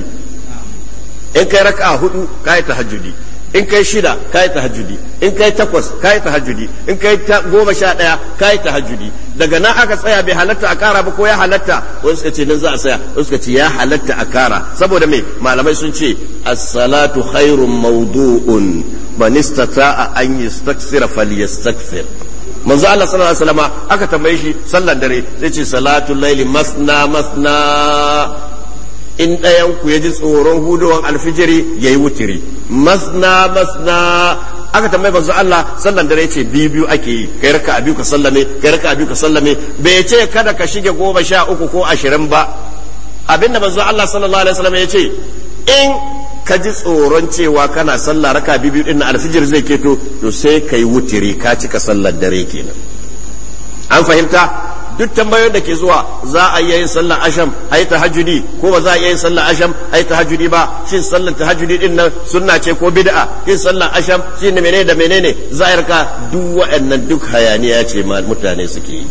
Speaker 1: in kai raka'a hudu kai tahajjudi, in kai shida kai tahajjudi, in kai takwas kai tahajjudi, in kai goma sha ɗaya kai tahajjudi. daga nan aka tsaya bai halatta a kara ba ko ya halatta? wani suka ce nan za a tsaya, wani suka ce ya halatta a kara. saboda me? malamai sun ce as-salatu khairun mawdu'un man istata'a an yastaksira falyastakfir. manzo Allah sallallahu alaihi wasallam aka tambaye shi sallan dare, sai ce salatul laili masna masna, in ɗayan ku ya ji tsoron huduwan alfijiri ya yi wutiri. masna masna aka tambaye manzo Allah sallan dare ce biyu biyu ake yi, kai raka biyu ka sallame, kai raka biyu ka sallame. bai ce kada ka shige goma sha uku ko ashirin ba. abinda manzo Allah sallallahu alaihi wasallam ya ce in ka ji tsoron cewa kana sallah raka biyu biyu din alfijir zai keto, to sai kai wutiri, ka cika sallar dare kenan. an fahimta? duk tambayoyin da ke zuwa za a iya yin sallar asham a yi tahajjudi ko ba za a iya yin sallar asham a yi tahajjudi ba, shin sallar tahajjudi din nan sunna ce ko bid'a, yin sallar asham shi ne menene da menene za a yarka, duk waɗannan duk hayaniya ce ma mutane suke yi.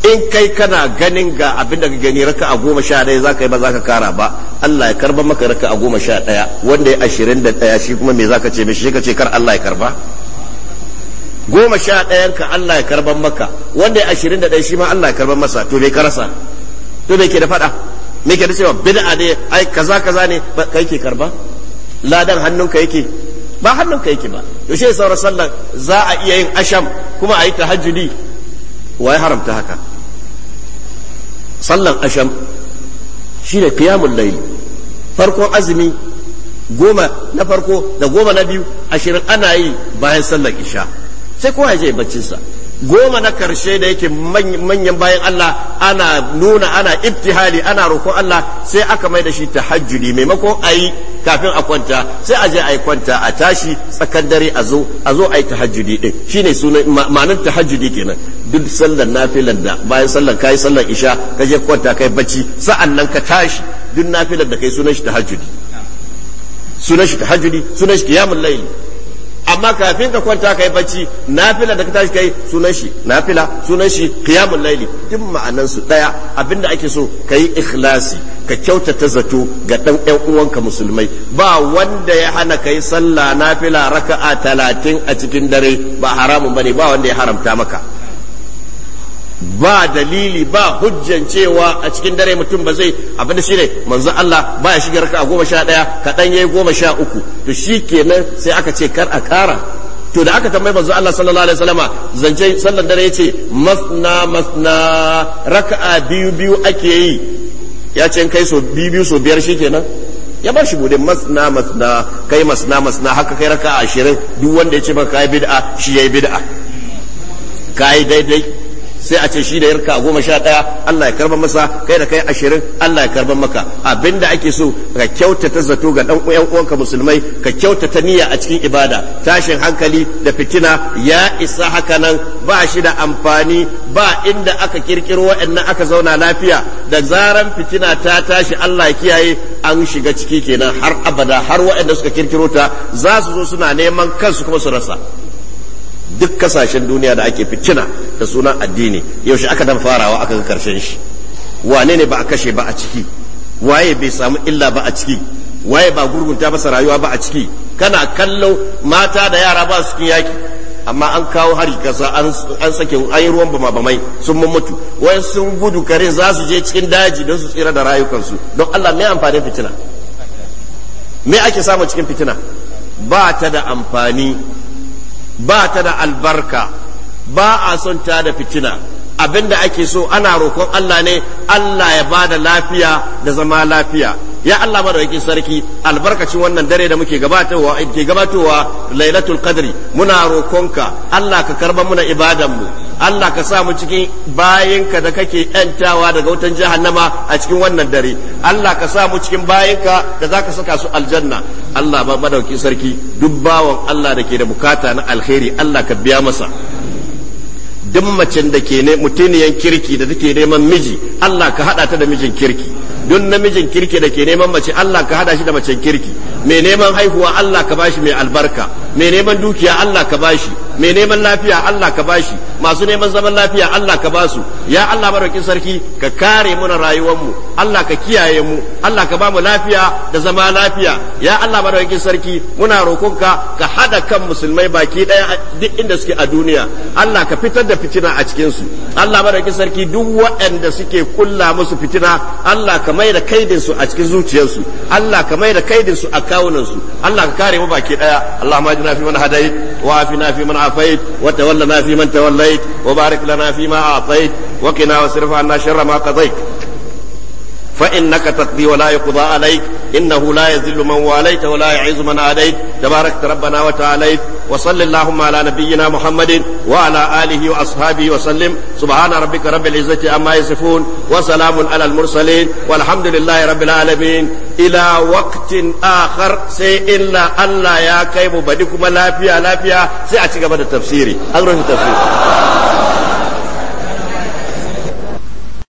Speaker 1: in kai kana ganin ga abin da ka gani raka a goma sha ɗaya za ka yi ba za ka kara ba Allah ya karba maka raka a goma sha ɗaya wanda ya ashirin da ɗaya shi kuma me za ka ce mishi ka ce kar Allah ya karba goma sha ɗayan ka Allah ya karban maka wanda ya ashirin da ɗaya shi ma Allah ya karban masa to bai karasa to bai ke da faɗa me ke da cewa bid'a ne ai kaza kaza ne kai ke karba ladan hannunka yake ba hannunka yake ba to shi sauran sallan za a iya yin asham kuma a yi tahajjudi wa ya haramta haka sallan asham shine qiyamul layl farkon azumi goma na farko da goma na biyu ashirin ana yi bayan sallar isha sai kowa ya je baccinsa goma na karshe da yake manyan bayan Allah ana nuna ana ibtihali ana roƙon Allah sai aka mai da shi tahajjudi maimakon a yi kafin a kwanta sai a je a yi kwanta a tashi tsakan dare a zo a zo a yi tahajjudi din shine sunan ma'anar tahajjudi kenan duk sallar nafilan da bayan sallar kai sallar isha ka je kwanta kai bacci sa'an nan ka tashi duk nafilan da kai sunan shi tahajjudi sunan shi tahajjudi sunan shi qiyamul layl amma kafin ka kwanta kai bacci nafila da ka tashi kai sunan shi nafila sunan shi qiyamul layli duk ma'anan su daya abinda ake so kai ikhlasi ka kyautata zato ga dan ɗan uwanka musulmai ba wanda ya hana kai sallah nafila raka'a talatin a cikin dare ba haramun bane ba wanda ya haramta maka ba dalili ba hujjan cewa a cikin dare mutum ba zai abinda shi ne manzo Allah ba ya shiga raka'a goma sha ɗaya kaɗan yayi goma sha uku to shi kenan sai aka ce kar a kara to da aka tambayi manzo Allah sallallahu alaihi wasallama zance sallan dare yace masna masna raka'a biyu biyu ake yi ya ce kai so biyu biyu so biyar shikenan ya bar shi bude masna masna kai masna masna haka kai raka'a ashirin duk wanda ya ce maka kai bid'a shi yayi bid'a kai daidai sai a ce shi da yarka goma sha ɗaya Allah ya karba masa kai da kai ashirin Allah ya karba maka abinda ake so ka kyautata zato ga ɗan uwan uwanka musulmai ka kyautata niyya a cikin ibada tashin hankali da fitina ya isa haka nan ba shi da amfani ba inda aka kirkiro wa'annan aka zauna lafiya da zaran fitina ta tashi Allah ya kiyaye an shiga ciki kenan har abada har wa'anda suka kirkiro ta za su zo suna neman kansu kuma su rasa duk kasashen duniya da ake fitina da sunan addini yaushe aka dan farawa aka ga karshen shi wane ne ba a kashe ba a ciki waye bai samu illa ba a ciki waye ba gurgunta masa rayuwa ba a ciki kana kallo mata da yara ba su cikin yaki amma an kawo hari kasa an sake an yi ruwan bama bamai sun mutu wai sun gudu karin za su je cikin daji don su tsira da rayukansu don Allah me amfanin fitina me ake samu cikin fitina ba ta da amfani ba ta da albarka ba a son ta da fitina abinda ake so ana roƙon Allah ne Allah ya ba da lafiya da zama lafiya ya Allah madaukakin sarki albarkacin wannan dare da muke gabatowa ke gabatowa lailatul qadri muna roƙonka Allah ka karba muna ibadan mu Allah ka sa mu cikin bayinka da kake yantawa daga wutan jahannama a cikin wannan dare Allah ka sa mu cikin bayinka da zaka saka su aljanna Allah ba madaukakin sarki duk bawan Allah da ke da bukata na alkhairi Allah ka biya masa duk macen da ke ne mutuniyan kirki da take neman miji Allah ka hada ta da mijin kirki duk namijin kirki da ke neman mace Allah ka hada shi da macen kirki mai neman haihuwa Allah ka bashi mai albarka mai neman dukiya Allah ka bashi mai neman lafiya Allah ka bashi masu neman zaman lafiya Allah ka basu ya Allah madaukakin sarki ka kare mu na rayuwar mu Allah ka kiyaye mu Allah ka ba mu lafiya da zama lafiya ya Allah madaukakin sarki muna roƙonka ka hada kan musulmai baki daya duk inda suke a duniya Allah ka fitar da fitina a cikin su Allah madaukakin sarki duk waɗanda suke kulla musu fitina Allah ka mai da kaidin su a cikin zuciyarsu Allah ka mai da kaidin su a kawunan su Allah ka kare mu baki daya Allahumma ajina fi man hadait wa afina fi man afait wa tawallana fi man tawallait wa barik lana fi ma a'tait wa qina wasrif 'anna sharra ma qadait فإنك تقضي ولا يقضى عليك إنه لا يذل من واليت ولا يعز من عاديت تبارك ربنا وتعاليت وصل اللهم على نبينا محمد وعلى آله وأصحابه وسلم سبحان ربك رب العزة عما يصفون وسلام على المرسلين والحمد لله رب العالمين إلى وقت آخر سي إلا الله يا كيم بدكم لا فيها لا فيها سيأتي قبل التفسير أغرف التفسير